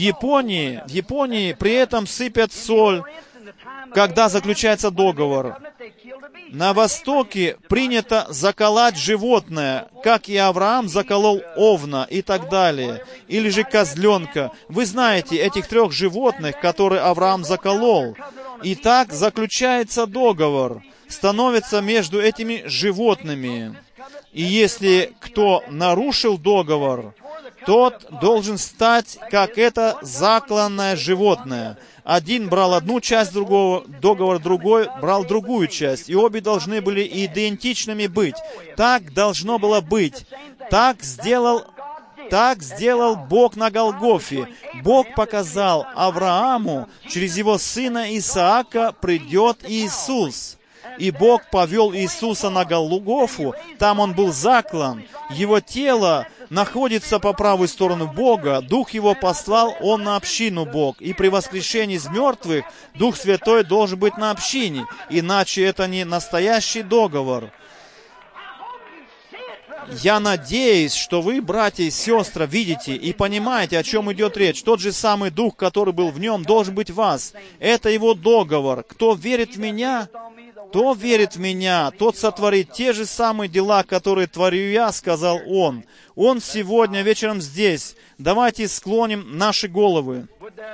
Японии при этом сыпят соль, когда заключается договор. На Востоке принято заколоть животное, как и Авраам заколол овна и так далее, или же козленка. Вы знаете этих 3 животных, которые Авраам заколол. И так заключается договор, становится между этими животными. И если кто нарушил договор, тот должен стать, как это закланное животное. Один брал одну часть другого договора, другой брал другую часть. И обе должны были идентичными быть. Так должно было быть. Так сделал Бог на Голгофе. Бог показал Аврааму, через его сына Исаака придет Иисус. И Бог повел Иисуса на Голгофу, там Он был заклан. Его тело находится по правую сторону Бога, Дух Его послал Он на общину Бог. И при воскрешении из мертвых Дух Святой должен быть на общине, иначе это не настоящий договор. Я надеюсь, что вы, братья и сестры, видите и понимаете, о чем идет речь. Тот же самый Дух, который был в нем, должен быть в вас. Это Его договор. Кто верит в Меня, тот сотворит те же самые дела, которые творю я, сказал Он. Он сегодня вечером здесь. Давайте склоним наши головы.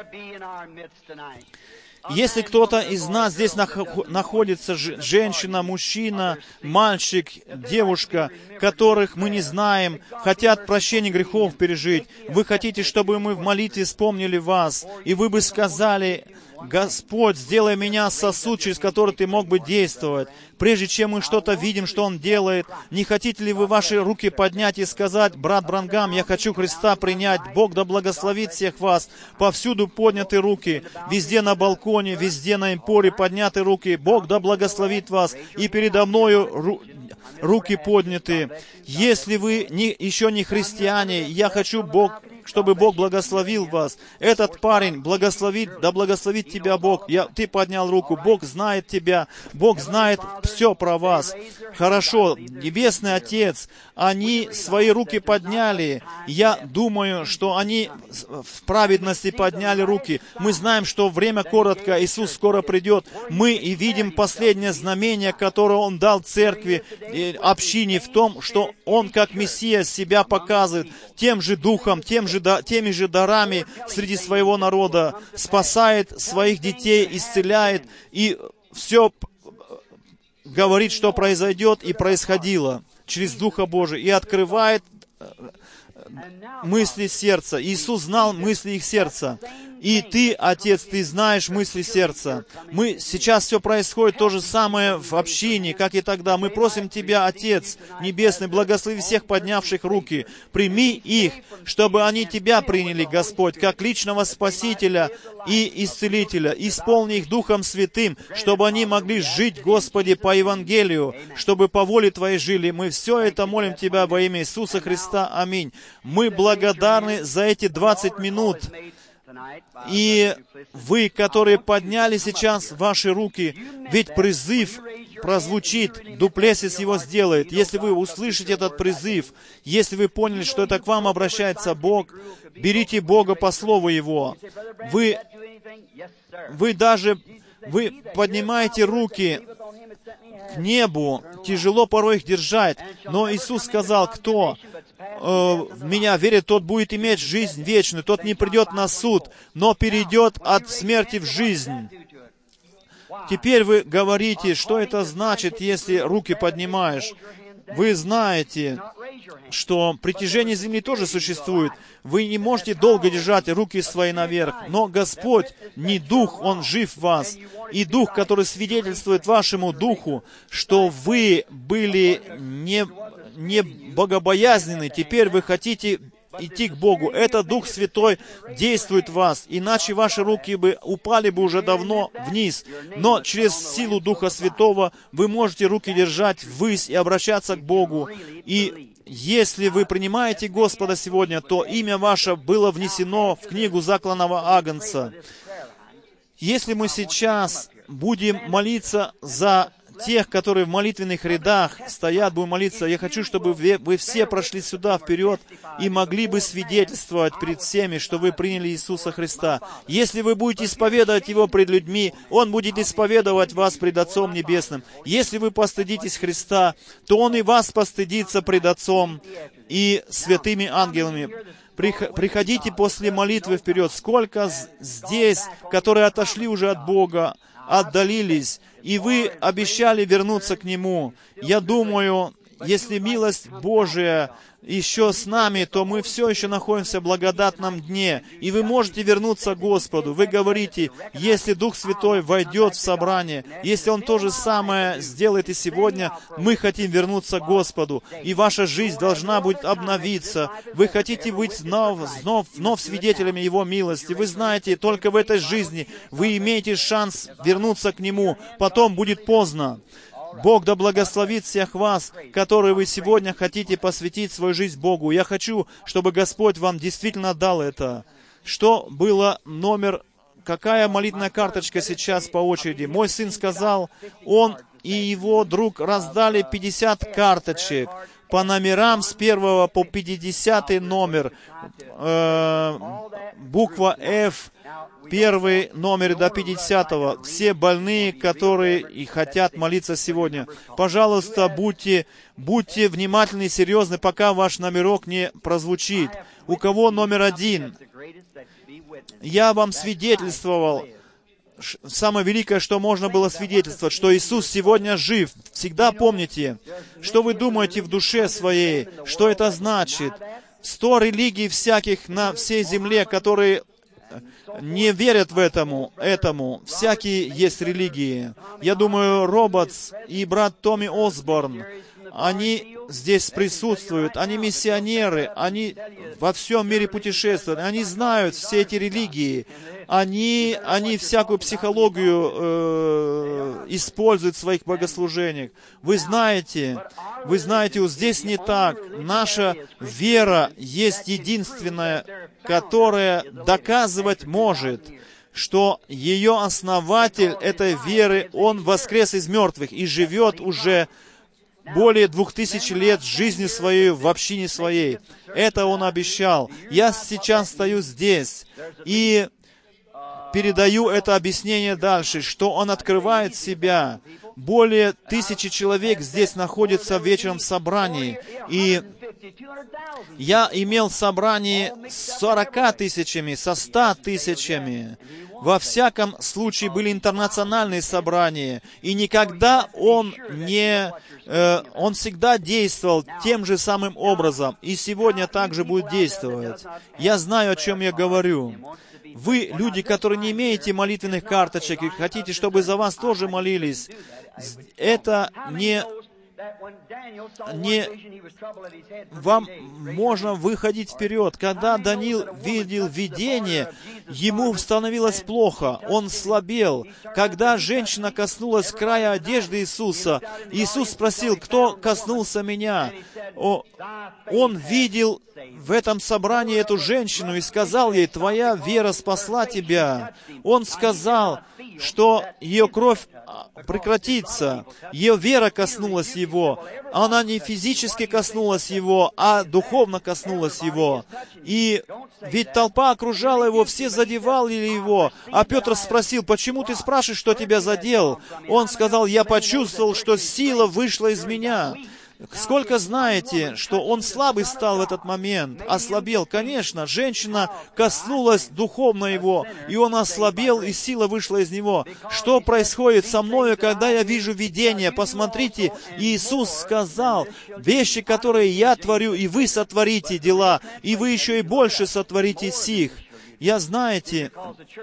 Если кто-то из нас здесь находится, женщина, мужчина, мальчик, девушка, которых мы не знаем, хотят прощения грехов пережить, вы хотите, чтобы мы в молитве вспомнили вас, и вы бы сказали: «Господь, сделай меня сосуд, через который Ты мог бы действовать». Прежде чем мы что-то видим, что Он делает, не хотите ли вы ваши руки поднять и сказать: «Брат Бранхам, я хочу Христа принять. Бог да благословит всех вас». Повсюду подняты руки, везде на балконе, везде на эмпоре подняты руки. Бог да благословит вас. И передо мною руки подняты. Если вы еще не христиане, я хочу, чтобы Бог благословил вас. Этот парень да благословит тебя Бог. Ты поднял руку. Бог знает тебя. Бог знает все про вас. Хорошо. Небесный Отец, они свои руки подняли. Я думаю, что они в праведности подняли руки. Мы знаем, что время коротко, Иисус скоро придет. Мы и видим последнее знамение, которое Он дал церкви, общине, в том, что Он как Мессия себя показывает тем же Духом, теми же дарами среди своего народа, спасает своих детей, исцеляет и все говорит, что произойдет и происходило через Духа Божия, и открывает мысли сердца. Иисус знал мысли их сердца. И Ты, Отец, Ты знаешь мысли сердца. Сейчас все происходит то же самое в общине, как и тогда. Мы просим Тебя, Отец Небесный, благослови всех поднявших руки. Прими их, чтобы они Тебя приняли, Господь, как личного Спасителя и Исцелителя. Исполни их Духом Святым, чтобы они могли жить, Господи, по Евангелию, чтобы по воле Твоей жили. Мы все это молим Тебя во имя Иисуса Христа. Аминь. Мы благодарны за эти 20 минут. И вы, которые подняли сейчас ваши руки, ведь призыв прозвучит, Дуплесис его сделает. Если вы услышите этот призыв, если вы поняли, что это к вам обращается Бог, берите Бога по слову Его. Вы поднимаете руки к небу, тяжело порой их держать, но Иисус сказал: кто в Меня верит, тот будет иметь жизнь вечную, тот не придет на суд, но перейдет от смерти в жизнь. Теперь вы говорите, что это значит, если руки поднимаешь. Вы знаете, что притяжение земли тоже существует. Вы не можете долго держать руки свои наверх, но Господь не Дух, Он жив в вас. И Дух, который свидетельствует вашему Духу, что вы были не богобоязненны, теперь вы хотите идти к Богу. Это Дух Святой действует в вас, иначе ваши руки бы упали бы уже давно вниз. Но через силу Духа Святого вы можете руки держать ввысь и обращаться к Богу. И если вы принимаете Господа сегодня, то имя ваше было внесено в книгу закланного Агнца. Если мы сейчас будем молиться за тех, которые в молитвенных рядах стоят, будем молиться, я хочу, чтобы вы все прошли сюда, вперед, и могли бы свидетельствовать перед всеми, что вы приняли Иисуса Христа. Если вы будете исповедовать Его пред людьми, Он будет исповедовать вас пред Отцом Небесным. Если вы постыдитесь Христа, то Он и вас постыдится пред Отцом и святыми ангелами. Приходите после молитвы вперед. Сколько здесь, которые отошли уже от Бога, отдалились, и вы обещали вернуться к Нему. Я думаю, если милость Божия еще с нами, то мы все еще находимся в благодатном дне, и вы можете вернуться к Господу. Вы говорите, если Дух Святой войдет в собрание, если Он то же самое сделает и сегодня, мы хотим вернуться к Господу, и ваша жизнь должна будет обновиться. Вы хотите быть вновь свидетелями Его милости. Вы знаете, только в этой жизни вы имеете шанс вернуться к Нему, потом будет поздно. Бог да благословит всех вас, которые вы сегодня хотите посвятить свою жизнь Богу. Я хочу, чтобы Господь вам действительно дал это. Что было номер, какая молитвенная карточка сейчас по очереди? Мой сын сказал, он и его друг раздали 50 карточек по номерам с 1 по 50 номер. Буква F. Первый номер до 50-го. Все больные, которые и хотят молиться сегодня. Пожалуйста, будьте внимательны и серьезны, пока ваш номерок не прозвучит. У кого номер 1? Я вам свидетельствовал. Самое великое, что можно было свидетельствовать, что Иисус сегодня жив. Всегда помните, что вы думаете в душе своей, что это значит. 100 религий всяких на всей земле, которые не верят в этому. Всякие есть религии. Я думаю, Роботс и брат Томми Осборн, они здесь присутствуют, они миссионеры, они во всем мире путешествуют, они знают все эти религии, они всякую психологию используют в своих богослужениях. Вы знаете, здесь не так. Наша вера есть единственная, которая доказывать может, что ее основатель этой веры, он воскрес из мертвых и живет уже более 2000 лет жизни своей в общине своей. Это он обещал. Я сейчас стою здесь и передаю это объяснение дальше, что он открывает себя. Более 1000 человек здесь находятся вечером в собрании. И я имел собрание с 40 тысячами, со 100 тысячами. Во всяком случае были интернациональные собрания. И никогда он всегда действовал тем же самым образом. И сегодня также будет действовать. Я знаю, о чем я говорю. Вы, люди, которые не имеете молитвенных карточек и хотите, чтобы за вас тоже молились, это вам можно выходить вперед. Когда Даниил видел видение, ему становилось плохо, он слабел. Когда женщина коснулась края одежды Иисуса, Иисус спросил, кто коснулся меня? Он видел в этом собрании эту женщину и сказал ей, твоя вера спасла тебя. Он сказал, что ее кровь прекратится. Ее вера коснулась его. Она не физически коснулась его, а духовно коснулась его. И ведь толпа окружала его, все задевали его. А Петр спросил, почему ты спрашиваешь, что тебя задел? Он сказал, я почувствовал, что сила вышла из меня. Сколько знаете, что он слабый стал в этот момент, ослабел? Конечно, женщина коснулась духовно его, и он ослабел, и сила вышла из него. Что происходит со мною, когда я вижу видение? Посмотрите, Иисус сказал, вещи, которые я творю, и вы сотворите дела, и вы еще и больше сотворите сих. Я, знаете,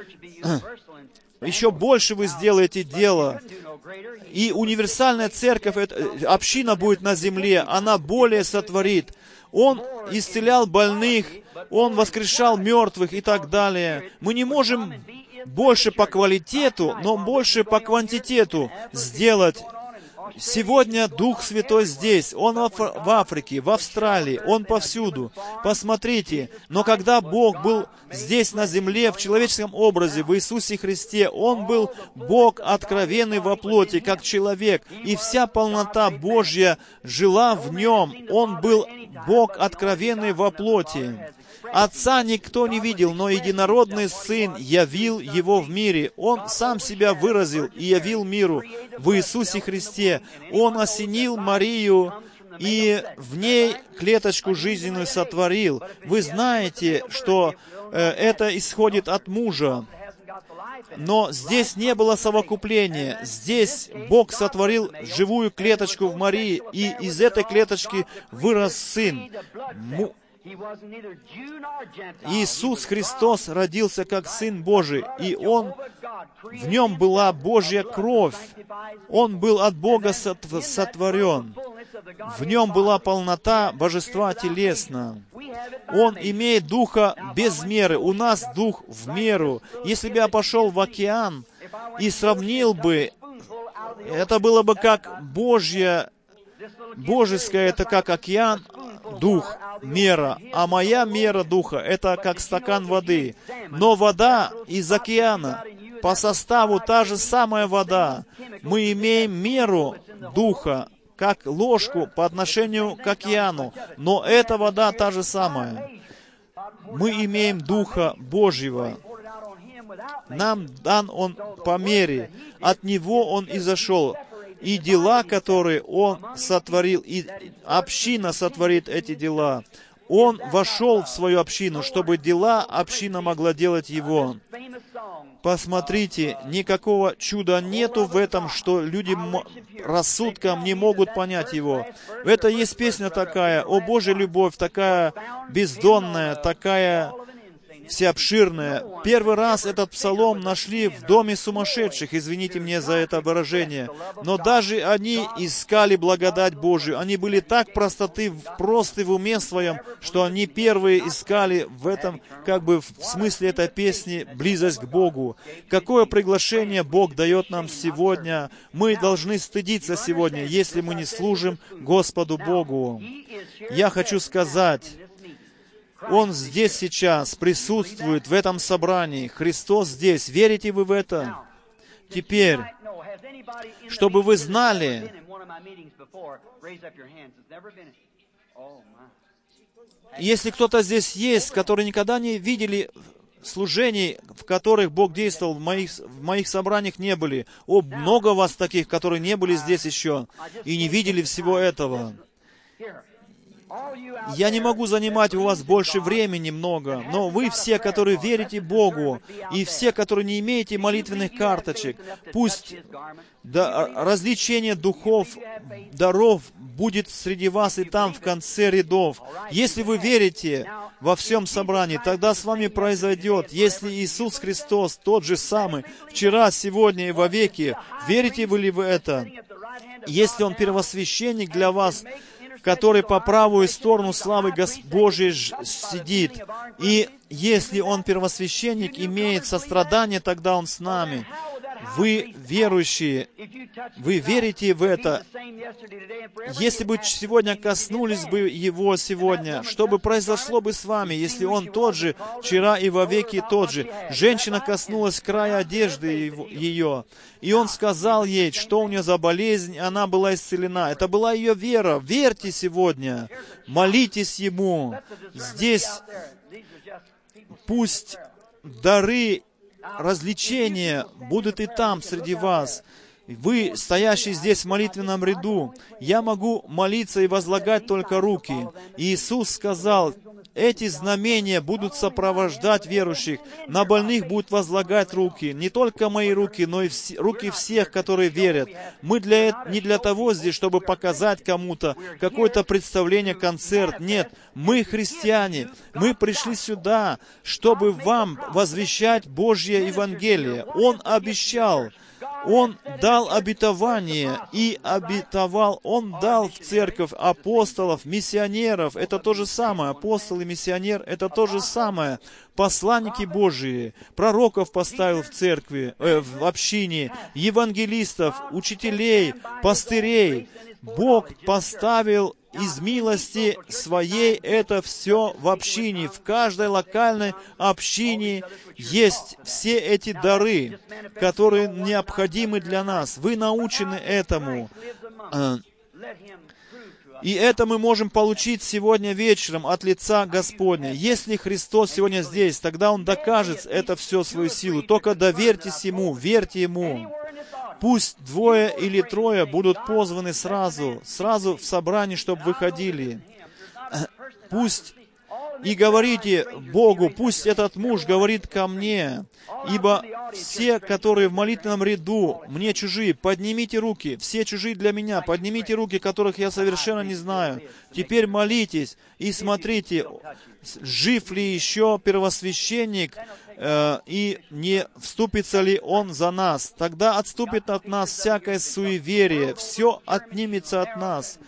еще больше вы сделаете дело. И универсальная церковь, община будет на земле, она более сотворит. Он исцелял больных, Он воскрешал мертвых и так далее. Мы не можем больше по квалитету, но больше по квантитету сделать. Сегодня Дух Святой здесь, Он в Африке, в Австралии, Он повсюду. Посмотрите, но когда Бог был здесь на земле в человеческом образе, в Иисусе Христе, Он был Бог откровенный во плоти, как человек, и вся полнота Божья жила в Нем. Он был Бог откровенный во плоти. Отца никто не видел, но единородный Сын явил Его в мире. Он сам себя выразил и явил миру в Иисусе Христе. Он осенил Марию и в ней клеточку жизненную сотворил. Вы знаете, что это исходит от мужа. Но здесь не было совокупления. Здесь Бог сотворил живую клеточку в Марии, и из этой клеточки вырос Сын. Иисус Христос родился как Сын Божий, и Он, в Нем была Божья кровь. Он был от Бога сотворен. В Нем была полнота Божества телесно. Он имеет Духа без меры. У нас Дух в меру. Если бы я пошел в океан и сравнил бы, это было бы как божеское, это как океан, Дух, мера, а моя мера Духа, это как стакан воды. Но вода из океана, по составу та же самая вода. Мы имеем меру Духа, как ложку по отношению к океану, но эта вода та же самая. Мы имеем Духа Божьего. Нам дан Он по мере. От Него Он и зашел. И дела, которые Он сотворил, и община сотворит эти дела. Он вошел в свою общину, чтобы дела община могла делать Его. Посмотрите, никакого чуда нету в этом, что люди рассудком не могут понять Его. Это есть песня такая, «О Божья любовь», такая бездонная, такая всеобширная. Первый раз этот псалом нашли в доме сумасшедших, извините мне за это выражение. Но даже они искали благодать Божию. Они были так просты в уме своем, что они первые искали в этом, в смысле этой песни, близость к Богу. Какое приглашение Бог дает нам сегодня. Мы должны стыдиться сегодня, если мы не служим Господу Богу. Я хочу сказать, Он здесь сейчас присутствует в этом собрании. Христос здесь. Верите вы в это? Теперь, чтобы вы знали, если кто-то здесь есть, который никогда не видели служений, в которых Бог действовал, в моих собраниях не были. Много вас таких, которые не были здесь еще и не видели всего этого. Я не могу занимать у вас больше времени много, но вы все, которые верите Богу, и все, которые не имеете молитвенных карточек, пусть развлечение духов, даров будет среди вас и там, в конце рядов. Если вы верите во всем собрании, тогда с вами произойдет, если Иисус Христос тот же самый, вчера, сегодня и вовеки, верите вы ли в это? Если Он первосвященник для вас, который по правую сторону славы Божией сидит. И если Он первосвященник, имеет сострадание, тогда Он с нами. Вы верующие, вы верите в это. Если бы сегодня коснулись бы Его сегодня, что бы произошло бы с вами, если Он тот же, вчера и вовеки тот же? Женщина коснулась края одежды ее, и Он сказал ей, что у нее за болезнь, и она была исцелена. Это была ее вера. Верьте сегодня, молитесь Ему. Здесь пусть дары, развлечения будут и там среди вас. Вы, стоящие здесь в молитвенном ряду, я могу молиться и возлагать только руки. И Иисус сказал, эти знамения будут сопровождать верующих. На больных будут возлагать руки. Не только мои руки, но и руки всех, которые верят. Мы не для того здесь, чтобы показать кому-то какое-то представление, концерт. Нет, мы христиане. Мы пришли сюда, чтобы вам возвещать Божье Евангелие. Он обещал. Он дал обетование и обетовал, Он дал в церковь апостолов, миссионеров. Это то же самое. Апостол и миссионер — это то же самое. Посланники Божии, пророков поставил в церкви, в общине, евангелистов, учителей, пастырей. Бог поставил из милости Своей это все в общине. В каждой локальной общине есть все эти дары, которые необходимы для нас. Вы научены этому. И это мы можем получить сегодня вечером от лица Господня. Если Христос сегодня здесь, тогда Он докажет это все свою силу. Только доверьтесь Ему, верьте Ему. Пусть 2 или 3 будут позваны сразу в собрание, чтобы выходили. Пусть и говорите Богу, пусть этот муж говорит ко мне, ибо все, которые в молитвенном ряду, мне чужие, поднимите руки, все чужие для меня, поднимите руки, которых я совершенно не знаю. Теперь молитесь и смотрите, жив ли еще первосвященник, и не вступится ли он за нас. Тогда отступит от нас всякое суеверие, все отнимется от нас.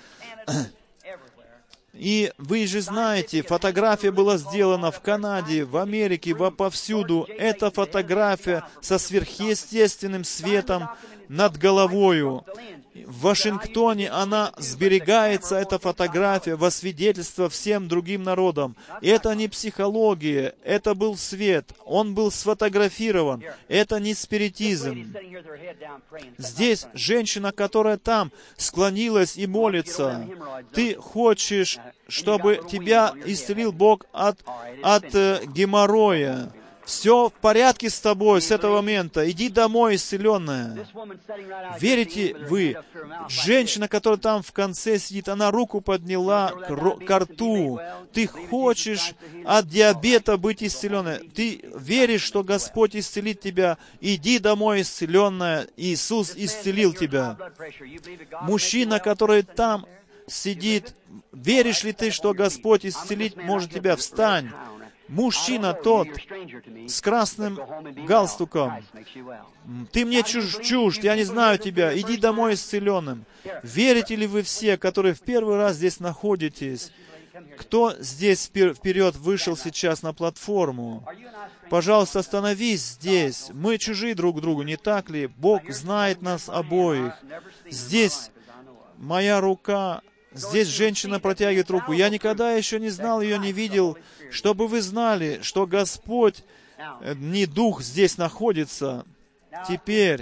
И вы же знаете, фотография была сделана в Канаде, в Америке, повсюду. Эта фотография со сверхъестественным светом над головою. В Вашингтоне она сберегается, эта фотография, во свидетельство всем другим народам. И это не психология, это был свет. Он был сфотографирован. Это не спиритизм. Здесь женщина, которая там склонилась и молится. Ты хочешь, чтобы тебя исцелил Бог от геморроя. Все в порядке с тобой с этого момента. Иди домой, исцеленная. Верите вы? Женщина, которая там в конце сидит, она руку подняла к рту. Ты хочешь от диабета быть исцеленной. Ты веришь, что Господь исцелит тебя. Иди домой, исцеленная. Иисус исцелил тебя. Мужчина, который там сидит, веришь ли ты, что Господь исцелить может тебя? Встань. Мужчина тот с красным галстуком. Ты мне чужд, я не знаю тебя. Иди домой исцеленным. Верите ли вы все, которые в первый раз здесь находитесь? Кто здесь вперед вышел сейчас на платформу? Пожалуйста, остановись здесь. Мы чужие друг другу, не так ли? Бог знает нас обоих. Здесь моя рука. Здесь женщина протягивает руку. Я никогда еще не знал ее, не видел. Чтобы вы знали, что Господь, не Дух здесь находится. Теперь,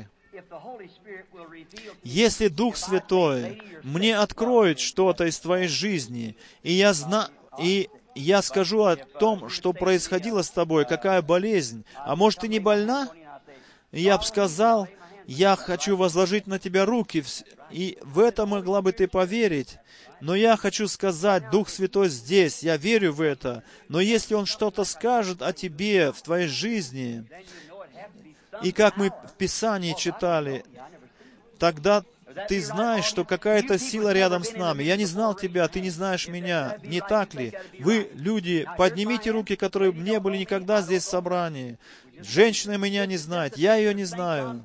если Дух Святой мне откроет что-то из твоей жизни, и я скажу о том, что происходило с тобой, какая болезнь, а может, ты не больна? Я бы сказал, я хочу возложить на тебя руки, и в это могла бы ты поверить. Но я хочу сказать, Дух Святой здесь, я верю в это. Но если Он что-то скажет о тебе, в твоей жизни, и как мы в Писании читали, тогда ты знаешь, что какая-то сила рядом с нами. Я не знал тебя, ты не знаешь меня. Не так ли? Вы, люди, поднимите руки, которые не были никогда здесь в собрании. Женщина меня не знает, я ее не знаю.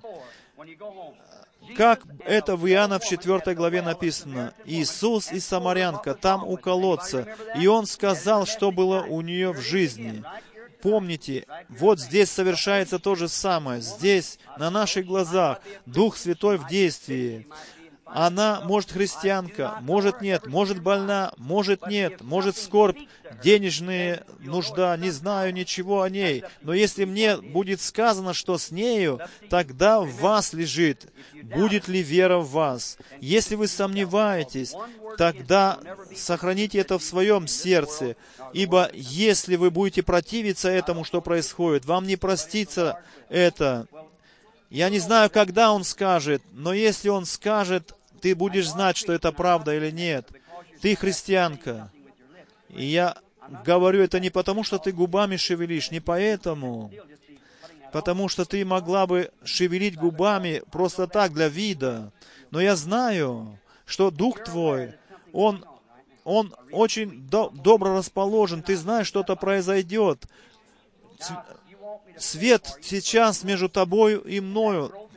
Как это в Иоанна в 4 главе написано. Иисус и самарянка там у колодца, и Он сказал, что было у нее в жизни. Помните, вот здесь совершается то же самое. Здесь, на наших глазах, Дух Святой в действии. Она, может, христианка, может, нет, может, больна, может, нет, может, скорбь, денежная нужда, не знаю ничего о ней. Но если мне будет сказано, что с нею, тогда в вас лежит, будет ли вера в вас. Если вы сомневаетесь, тогда сохраните это в своем сердце, ибо если вы будете противиться этому, что происходит, вам не простится это. Я не знаю, когда Он скажет, но если Он скажет, ты будешь знать, что это правда или нет. Ты христианка. И я говорю это не потому, что ты губами шевелишь, не поэтому. Потому что ты могла бы шевелить губами просто так, для вида. Но я знаю, что Дух твой, Он очень добро расположен. Ты знаешь, что-то произойдет. Свет сейчас между тобою и мною.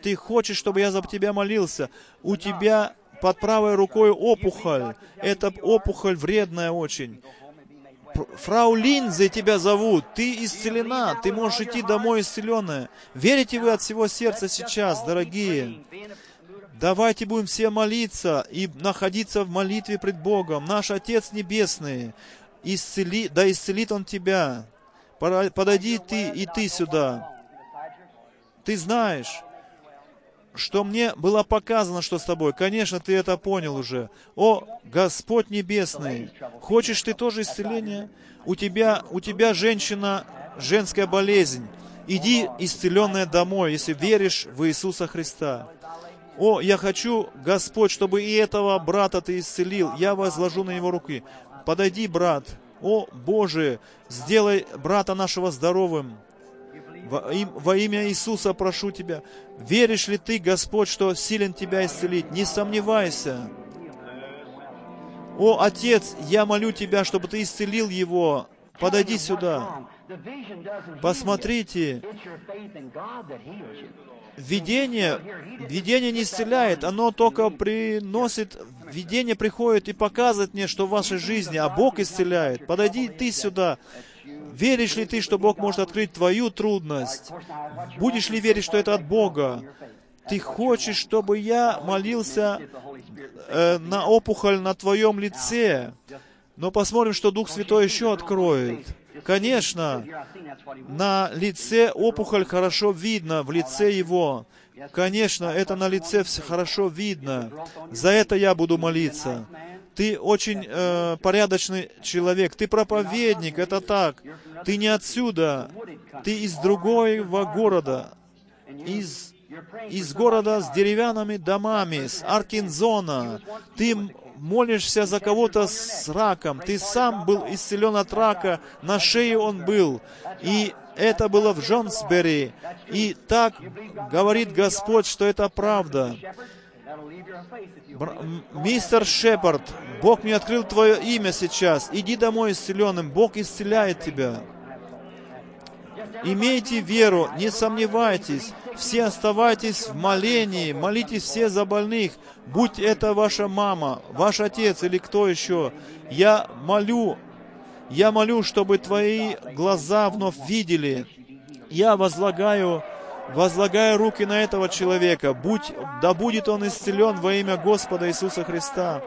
Ты хочешь, чтобы я за тебя молился? У тебя под правой рукой опухоль. Это опухоль вредная очень. Фрау Линдзе тебя зовут. Ты исцелена. Ты можешь идти домой исцеленная. Верите вы от всего сердца сейчас, дорогие? Давайте будем все молиться и находиться в молитве пред Богом. Наш Отец Небесный, да исцелит Он тебя. Подойди ты и ты сюда. Ты знаешь, что мне было показано, что с тобой. Конечно, ты это понял уже. О, Господь Небесный, хочешь ты тоже исцеления? У тебя, женщина, женская болезнь. Иди исцеленная домой, если веришь в Иисуса Христа. О, я хочу, Господь, чтобы и этого брата Ты исцелил. Я возложу на него руки. Подойди, брат. О, Боже, сделай брата нашего здоровым. Во имя Иисуса прошу Тебя. Веришь ли Ты, Господь, что силен Тебя исцелить? Не сомневайся. О, Отец, я молю Тебя, чтобы Ты исцелил его. Подойди сюда. Посмотрите. Видение не исцеляет, оно только приносит, видение приходит и показывает мне, что в вашей жизни, а Бог исцеляет. Подойди ты сюда. Веришь ли ты, что Бог может открыть твою трудность? Будешь ли верить, что это от Бога? Ты хочешь, чтобы я молился на опухоль на твоем лице? Но посмотрим, что Дух Святой еще откроет. Конечно, на лице опухоль хорошо видно, в лице его. Конечно, это на лице все хорошо видно. За это я буду молиться. Ты очень порядочный человек. Ты проповедник, это так. Ты не отсюда. Ты из другого города. Из города с деревянными домами, с Аркинзона. Ты молишься за кого-то с раком. Ты сам был исцелен от рака, на шее он был. И это было в Джонсбери. И так говорит Господь, что это правда. Мистер Шепард, Бог мне открыл твое имя сейчас. Иди домой исцеленным. Бог исцеляет тебя. Имейте веру, не сомневайтесь. Все оставайтесь в молении, молитесь все за больных. Будь это ваша мама, ваш отец или кто еще. Я молю, чтобы твои глаза вновь видели. Я возлагаю руки на этого человека. Да будет он исцелен во имя Господа Иисуса Христа.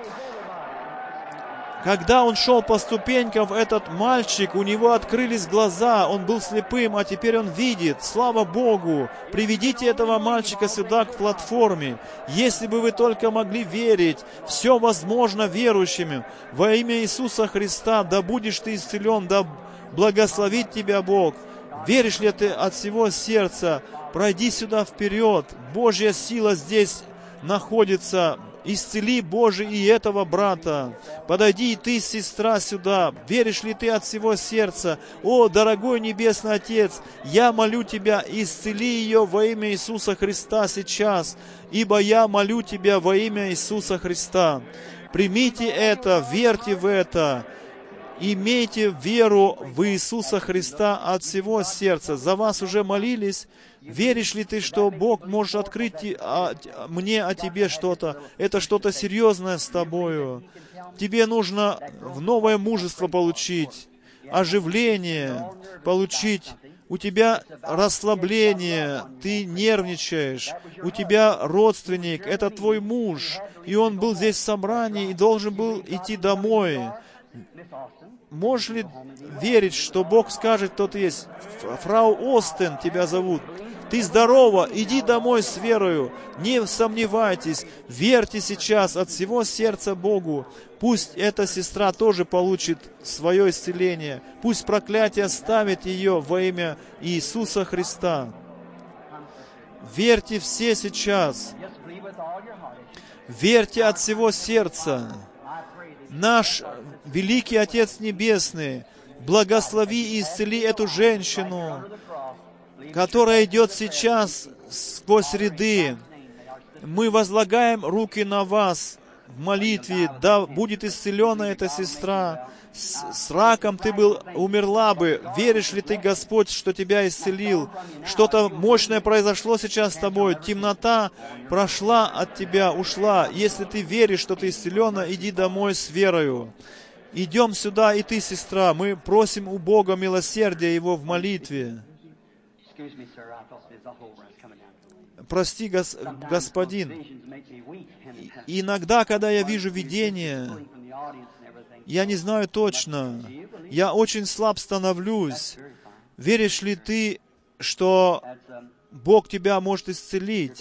Когда он шел по ступенькам, этот мальчик, у него открылись глаза, он был слепым, а теперь он видит. Слава Богу! Приведите этого мальчика сюда, к платформе. Если бы вы только могли верить, все возможно верующими. Во имя Иисуса Христа, да будешь ты исцелен, да благословит тебя Бог. Веришь ли ты от всего сердца? Пройди сюда вперед. Божья сила здесь находится. Исцели, Боже, и этого брата. Подойди и ты, сестра, сюда. Веришь ли ты от всего сердца? О, дорогой Небесный Отец, я молю Тебя, исцели ее во имя Иисуса Христа сейчас, ибо я молю Тебя во имя Иисуса Христа. Примите это, верьте в это. Имейте веру в Иисуса Христа от всего сердца. За вас уже молились. Веришь ли ты, что Бог может открыть мне о тебе что-то? Это что-то серьезное с тобою. Тебе нужно в новое мужество получить, оживление получить. У тебя расслабление, ты нервничаешь. У тебя родственник, это твой муж, и он был здесь в собрании и должен был идти домой. Можешь ли верить, что Бог скажет, кто ты есть? Фрау Остен тебя зовут. Ты здорова, иди домой с верою. Не сомневайтесь, верьте сейчас от всего сердца Богу. Пусть эта сестра тоже получит свое исцеление. Пусть проклятие оставит ее во имя Иисуса Христа. Верьте все сейчас. Верьте от всего сердца. Наш великий Отец Небесный, благослови и исцели эту женщину, которая идет сейчас сквозь ряды. Мы возлагаем руки на вас в молитве. Да будет исцелена эта сестра с раком ты умерла бы. Веришь ли ты, Господь, что тебя исцелил? Что-то мощное произошло сейчас с тобой. Темнота прошла от тебя, ушла. Если ты веришь, что ты исцелена, иди домой с верою. Идем сюда, и ты, сестра. Мы просим у Бога милосердия Его в молитве. Прости, господин. Иногда, когда я вижу видение, я не знаю точно. Я очень слаб становлюсь. Веришь ли ты, что Бог тебя может исцелить?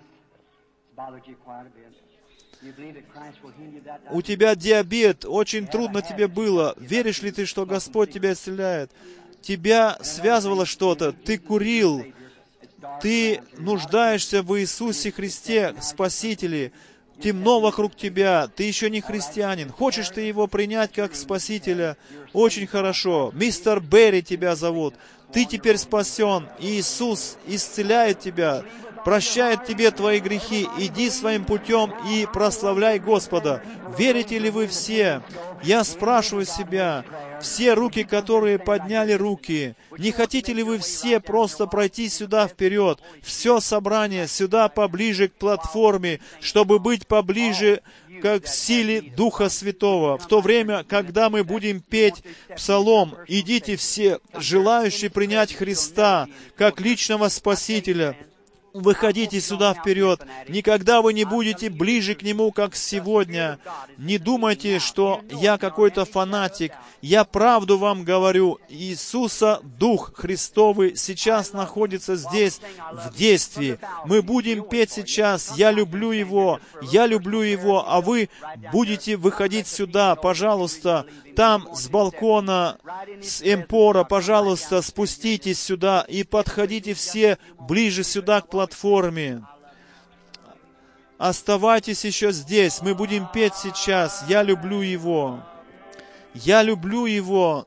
У тебя диабет, очень трудно тебе было. Веришь ли ты, что Господь тебя исцеляет? Тебя связывало что-то, ты курил, ты нуждаешься в Иисусе Христе, Спасителе. Темно вокруг тебя, ты еще не христианин. Хочешь ты Его принять как Спасителя? Очень хорошо. Мистер Берри тебя зовут. Ты теперь спасен. Иисус исцеляет тебя, прощает тебе твои грехи. Иди своим путем и прославляй Господа. Верите ли вы все? Я спрашиваю себя, все руки, которые подняли руки, не хотите ли вы все просто пройти сюда вперед, все собрание сюда поближе к платформе, чтобы быть поближе к силе Духа Святого? В то время, когда мы будем петь псалом, идите все, желающие принять Христа как личного Спасителя, выходите сюда вперед. Никогда вы не будете ближе к Нему, как сегодня. Не думайте, что я какой-то фанатик. Я правду вам говорю. Иисуса, Дух Христовый, сейчас находится здесь, в действии. Мы будем петь сейчас «Я люблю Его», «Я люблю Его», а вы будете выходить сюда, пожалуйста, там, с балкона, с эмпора, пожалуйста, спуститесь сюда и подходите все ближе сюда к платформе. Оставайтесь еще здесь. Мы будем петь сейчас «Я люблю Его». Я люблю Его.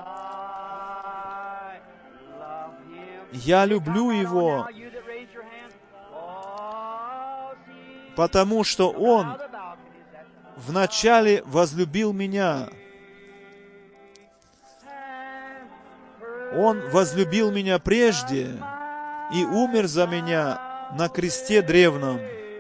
Я люблю Его. Потому что Он вначале возлюбил меня. Он возлюбил меня прежде и умер за меня на кресте древном.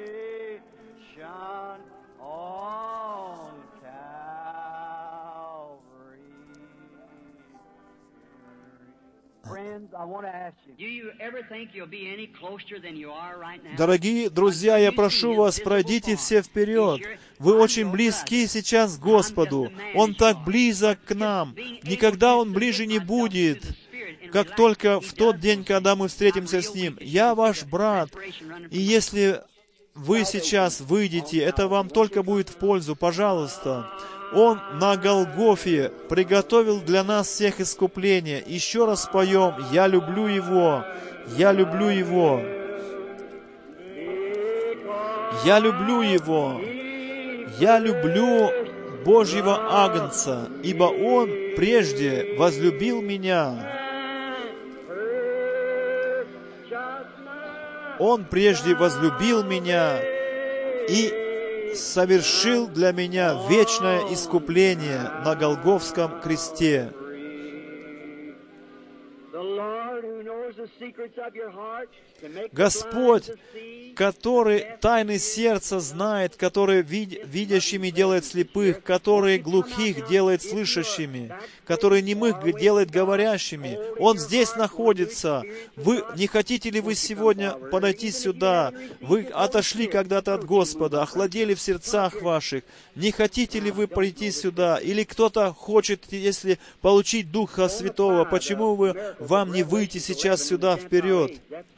Дорогие друзья, я прошу вас, пройдите все вперед. Вы очень близки сейчас к Господу. Он так близок к нам. Никогда Он ближе не будет, как только в тот день, когда мы встретимся с Ним. Я ваш брат, и если вы сейчас выйдете, это вам только будет в пользу. Пожалуйста. Он на Голгофе приготовил для нас всех искупление. Еще раз поем «Я люблю Его». Я люблю Его. Я люблю Его. Я люблю Божьего Агнца, ибо Он прежде возлюбил меня. Он прежде возлюбил меня и совершил для меня вечное искупление на Голгофском кресте. Господь, который тайны сердца знает, который видящими делает слепых, который глухих делает слышащими, который немых делает говорящими. Он здесь находится. Вы не хотите ли вы сегодня подойти сюда? Вы отошли когда-то от Господа, охладели в сердцах ваших. Не хотите ли вы прийти сюда? Или кто-то хочет, если получить Духа Святого, почему вам не выйти сейчас сюда вперед?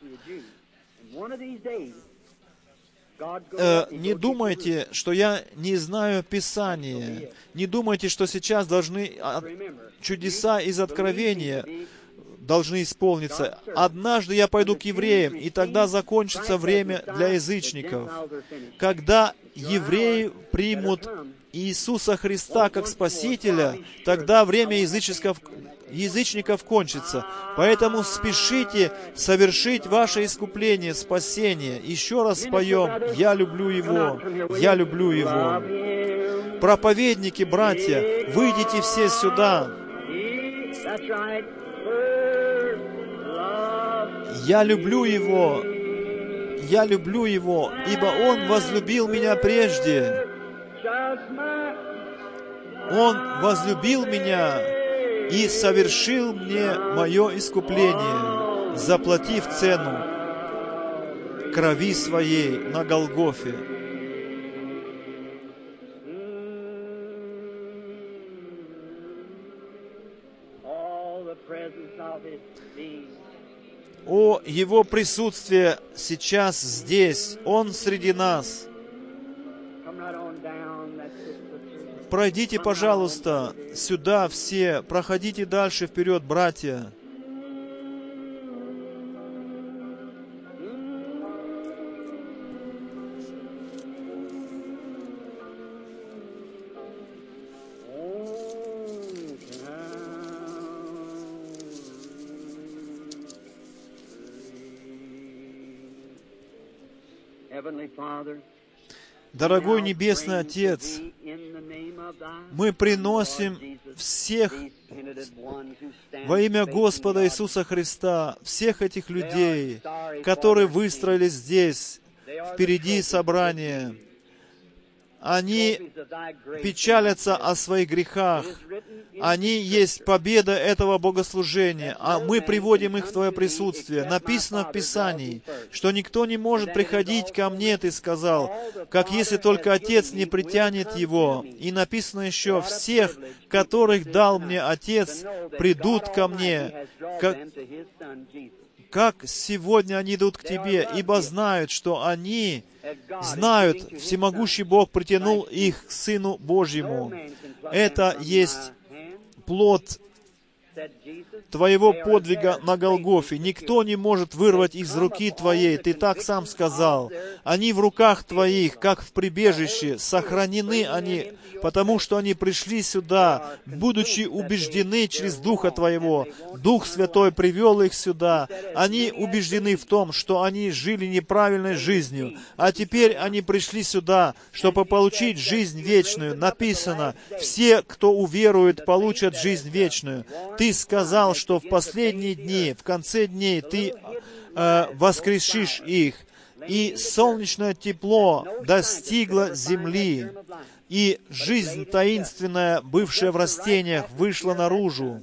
Не думайте, что я не знаю Писания. Не думайте, что сейчас должны чудеса из Откровения должны исполниться. Однажды я пойду к евреям, и тогда закончится время для язычников. Когда евреи примут Иисуса Христа как Спасителя, тогда время язычников кончится. Поэтому спешите совершить ваше искупление, спасение. Еще раз поем «Я люблю Его, я люблю Его». Проповедники, братья, выйдите все сюда. Я люблю Его, ибо Он возлюбил меня прежде. Он возлюбил меня и совершил мне мое искупление, заплатив цену крови Своей на Голгофе. О, Его присутствие сейчас здесь, Он среди нас. Пройдите, пожалуйста, сюда все, проходите дальше вперед, братья. Дорогой Небесный Отец, мы приносим всех во имя Господа Иисуса Христа, всех этих людей, которые выстроились здесь, впереди собрания. Они печалятся о своих грехах. Они есть победа этого богослужения, а мы приводим их в Твое присутствие. Написано в Писании, что никто не может приходить ко мне, Ты сказал, как если только Отец не притянет его. И написано еще, всех, которых дал мне Отец, придут ко мне, как сегодня они идут к Тебе, ибо знают, что они знают, всемогущий Бог притянул их к Сыну Божьему. Это есть плод Твоего подвига на Голгофе. Никто не может вырвать из руки Твоей. Ты так сам сказал. Они в руках Твоих, как в прибежище. Сохранены они, потому что они пришли сюда, будучи убеждены через Духа Твоего. Дух Святой привел их сюда. Они убеждены в том, что они жили неправильной жизнью. А теперь они пришли сюда, чтобы получить жизнь вечную. Написано, все, кто уверует, получат жизнь вечную. Ты сказал, что в последние дни, в конце дней, Ты воскрешишь их. И солнечное тепло достигло земли, и жизнь таинственная, бывшая в растениях, вышла наружу.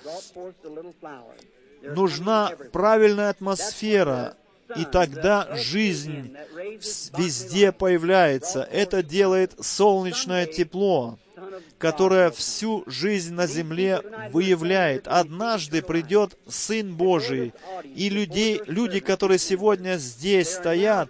Нужна правильная атмосфера, и тогда жизнь везде появляется. Это делает солнечное тепло, которое всю жизнь на земле выявляет. Однажды придет Сын Божий, и люди, которые сегодня здесь стоят,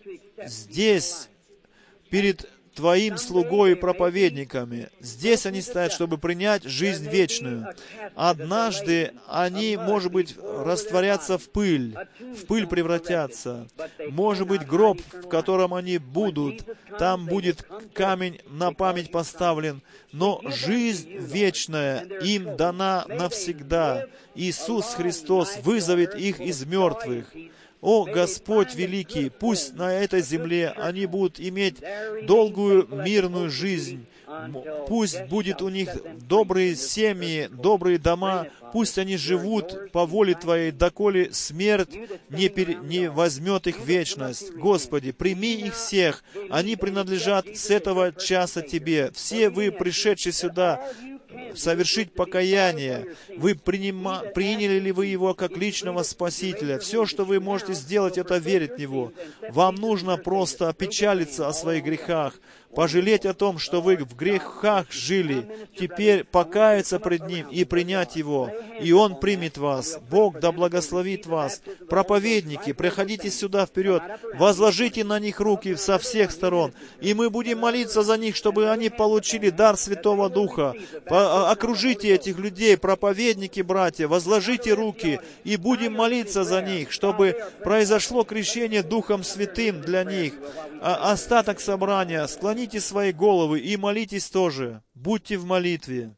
здесь, перед Твоим слугой и проповедниками. Здесь они стоят, чтобы принять жизнь вечную. Однажды они, может быть, растворятся в пыль превратятся. Может быть, гроб, в котором они будут, там будет камень на память поставлен, но жизнь вечная им дана навсегда. Иисус Христос вызовет их из мертвых. О, Господь великий, пусть на этой земле они будут иметь долгую мирную жизнь. Пусть будет у них добрые семьи, добрые дома. Пусть они живут по воле Твоей, доколе смерть не возьмет их в вечность. Господи, прими их всех. Они принадлежат с этого часа Тебе. Все вы, пришедшие сюда, совершить покаяние. Приняли ли вы Его как личного Спасителя? Все, что вы можете сделать, это верить в Него. Вам нужно просто опечалиться о своих грехах, пожалеть о том, что вы в грехах жили, теперь покаяться пред Ним и принять Его, и Он примет вас. Бог да благословит вас. Проповедники, приходите сюда вперед, возложите на них руки со всех сторон, и мы будем молиться за них, чтобы они получили дар Святого Духа. Окружите этих людей, проповедники, братья, возложите руки, и будем молиться за них, чтобы произошло крещение Духом Святым для них. Остаток собрания, склоните свои головы и молитесь тоже. Будьте в молитве.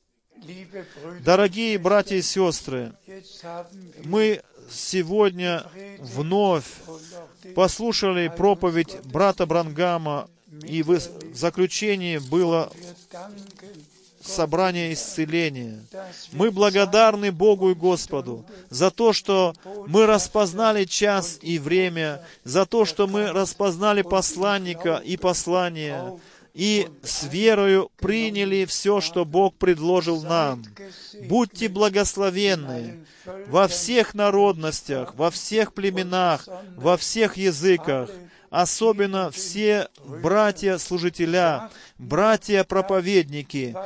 Дорогие братья и сестры, мы сегодня вновь послушали проповедь брата Бранхама И в заключении было собрание исцеления. Мы благодарны Богу и Господу за то, что мы распознали час и время, за то, что мы распознали посланника и послание, и с верою приняли все, что Бог предложил нам. Будьте благословенны во всех народностях, во всех племенах, во всех языках, особенно все братья-служителя, братья-проповедники.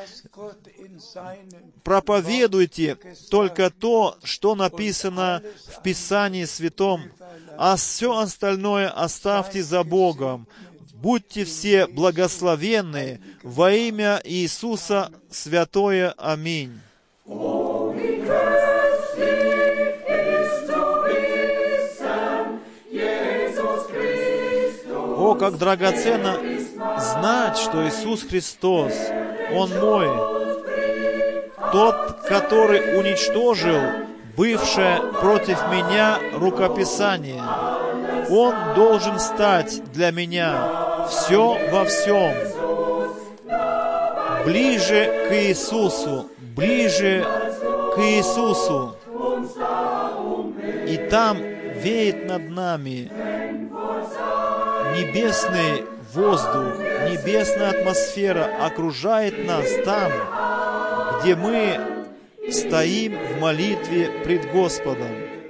Проповедуйте только то, что написано в Писании Святом, а все остальное оставьте за Богом. Будьте все благословенны во имя Иисуса Святое. Аминь. О, как драгоценно знать, что Иисус Христос, Он мой, тот, который уничтожил бывшее против меня рукописание. Он должен стать для меня все во всем. Ближе к Иисусу, ближе к Иисусу. И там веет над нами небесный воздух, небесная атмосфера окружает нас там, где мы стоим в молитве пред Господом.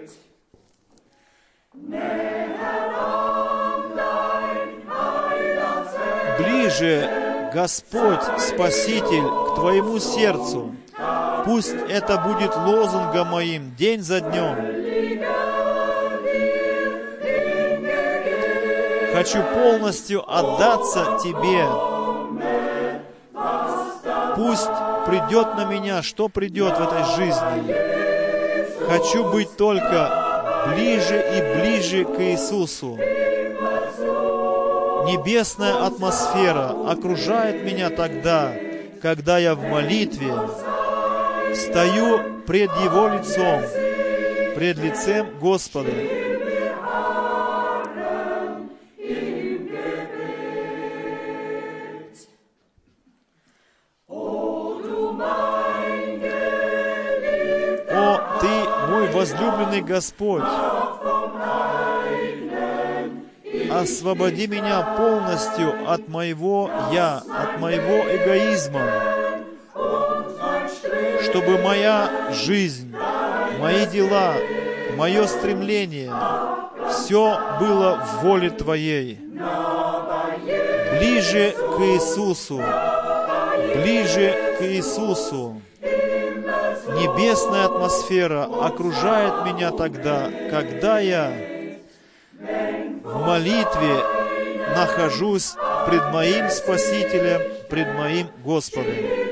Ближе, Господь, Спаситель, к Твоему сердцу. Пусть это будет лозунгом моим день за днем. Хочу полностью отдаться Тебе. Пусть придет на меня, что придет в этой жизни. Хочу быть только ближе и ближе к Иисусу. Небесная атмосфера окружает меня тогда, когда я в молитве стою пред Его лицом, пред лицем Господа. Возлюбленный Господь, освободи меня полностью от моего «я», от моего эгоизма, чтобы моя жизнь, мои дела, мое стремление, все было в воле Твоей. Ближе к Иисусу, ближе к Иисусу. Небесная атмосфера окружает меня тогда, когда я в молитве нахожусь пред моим Спасителем, пред моим Господом.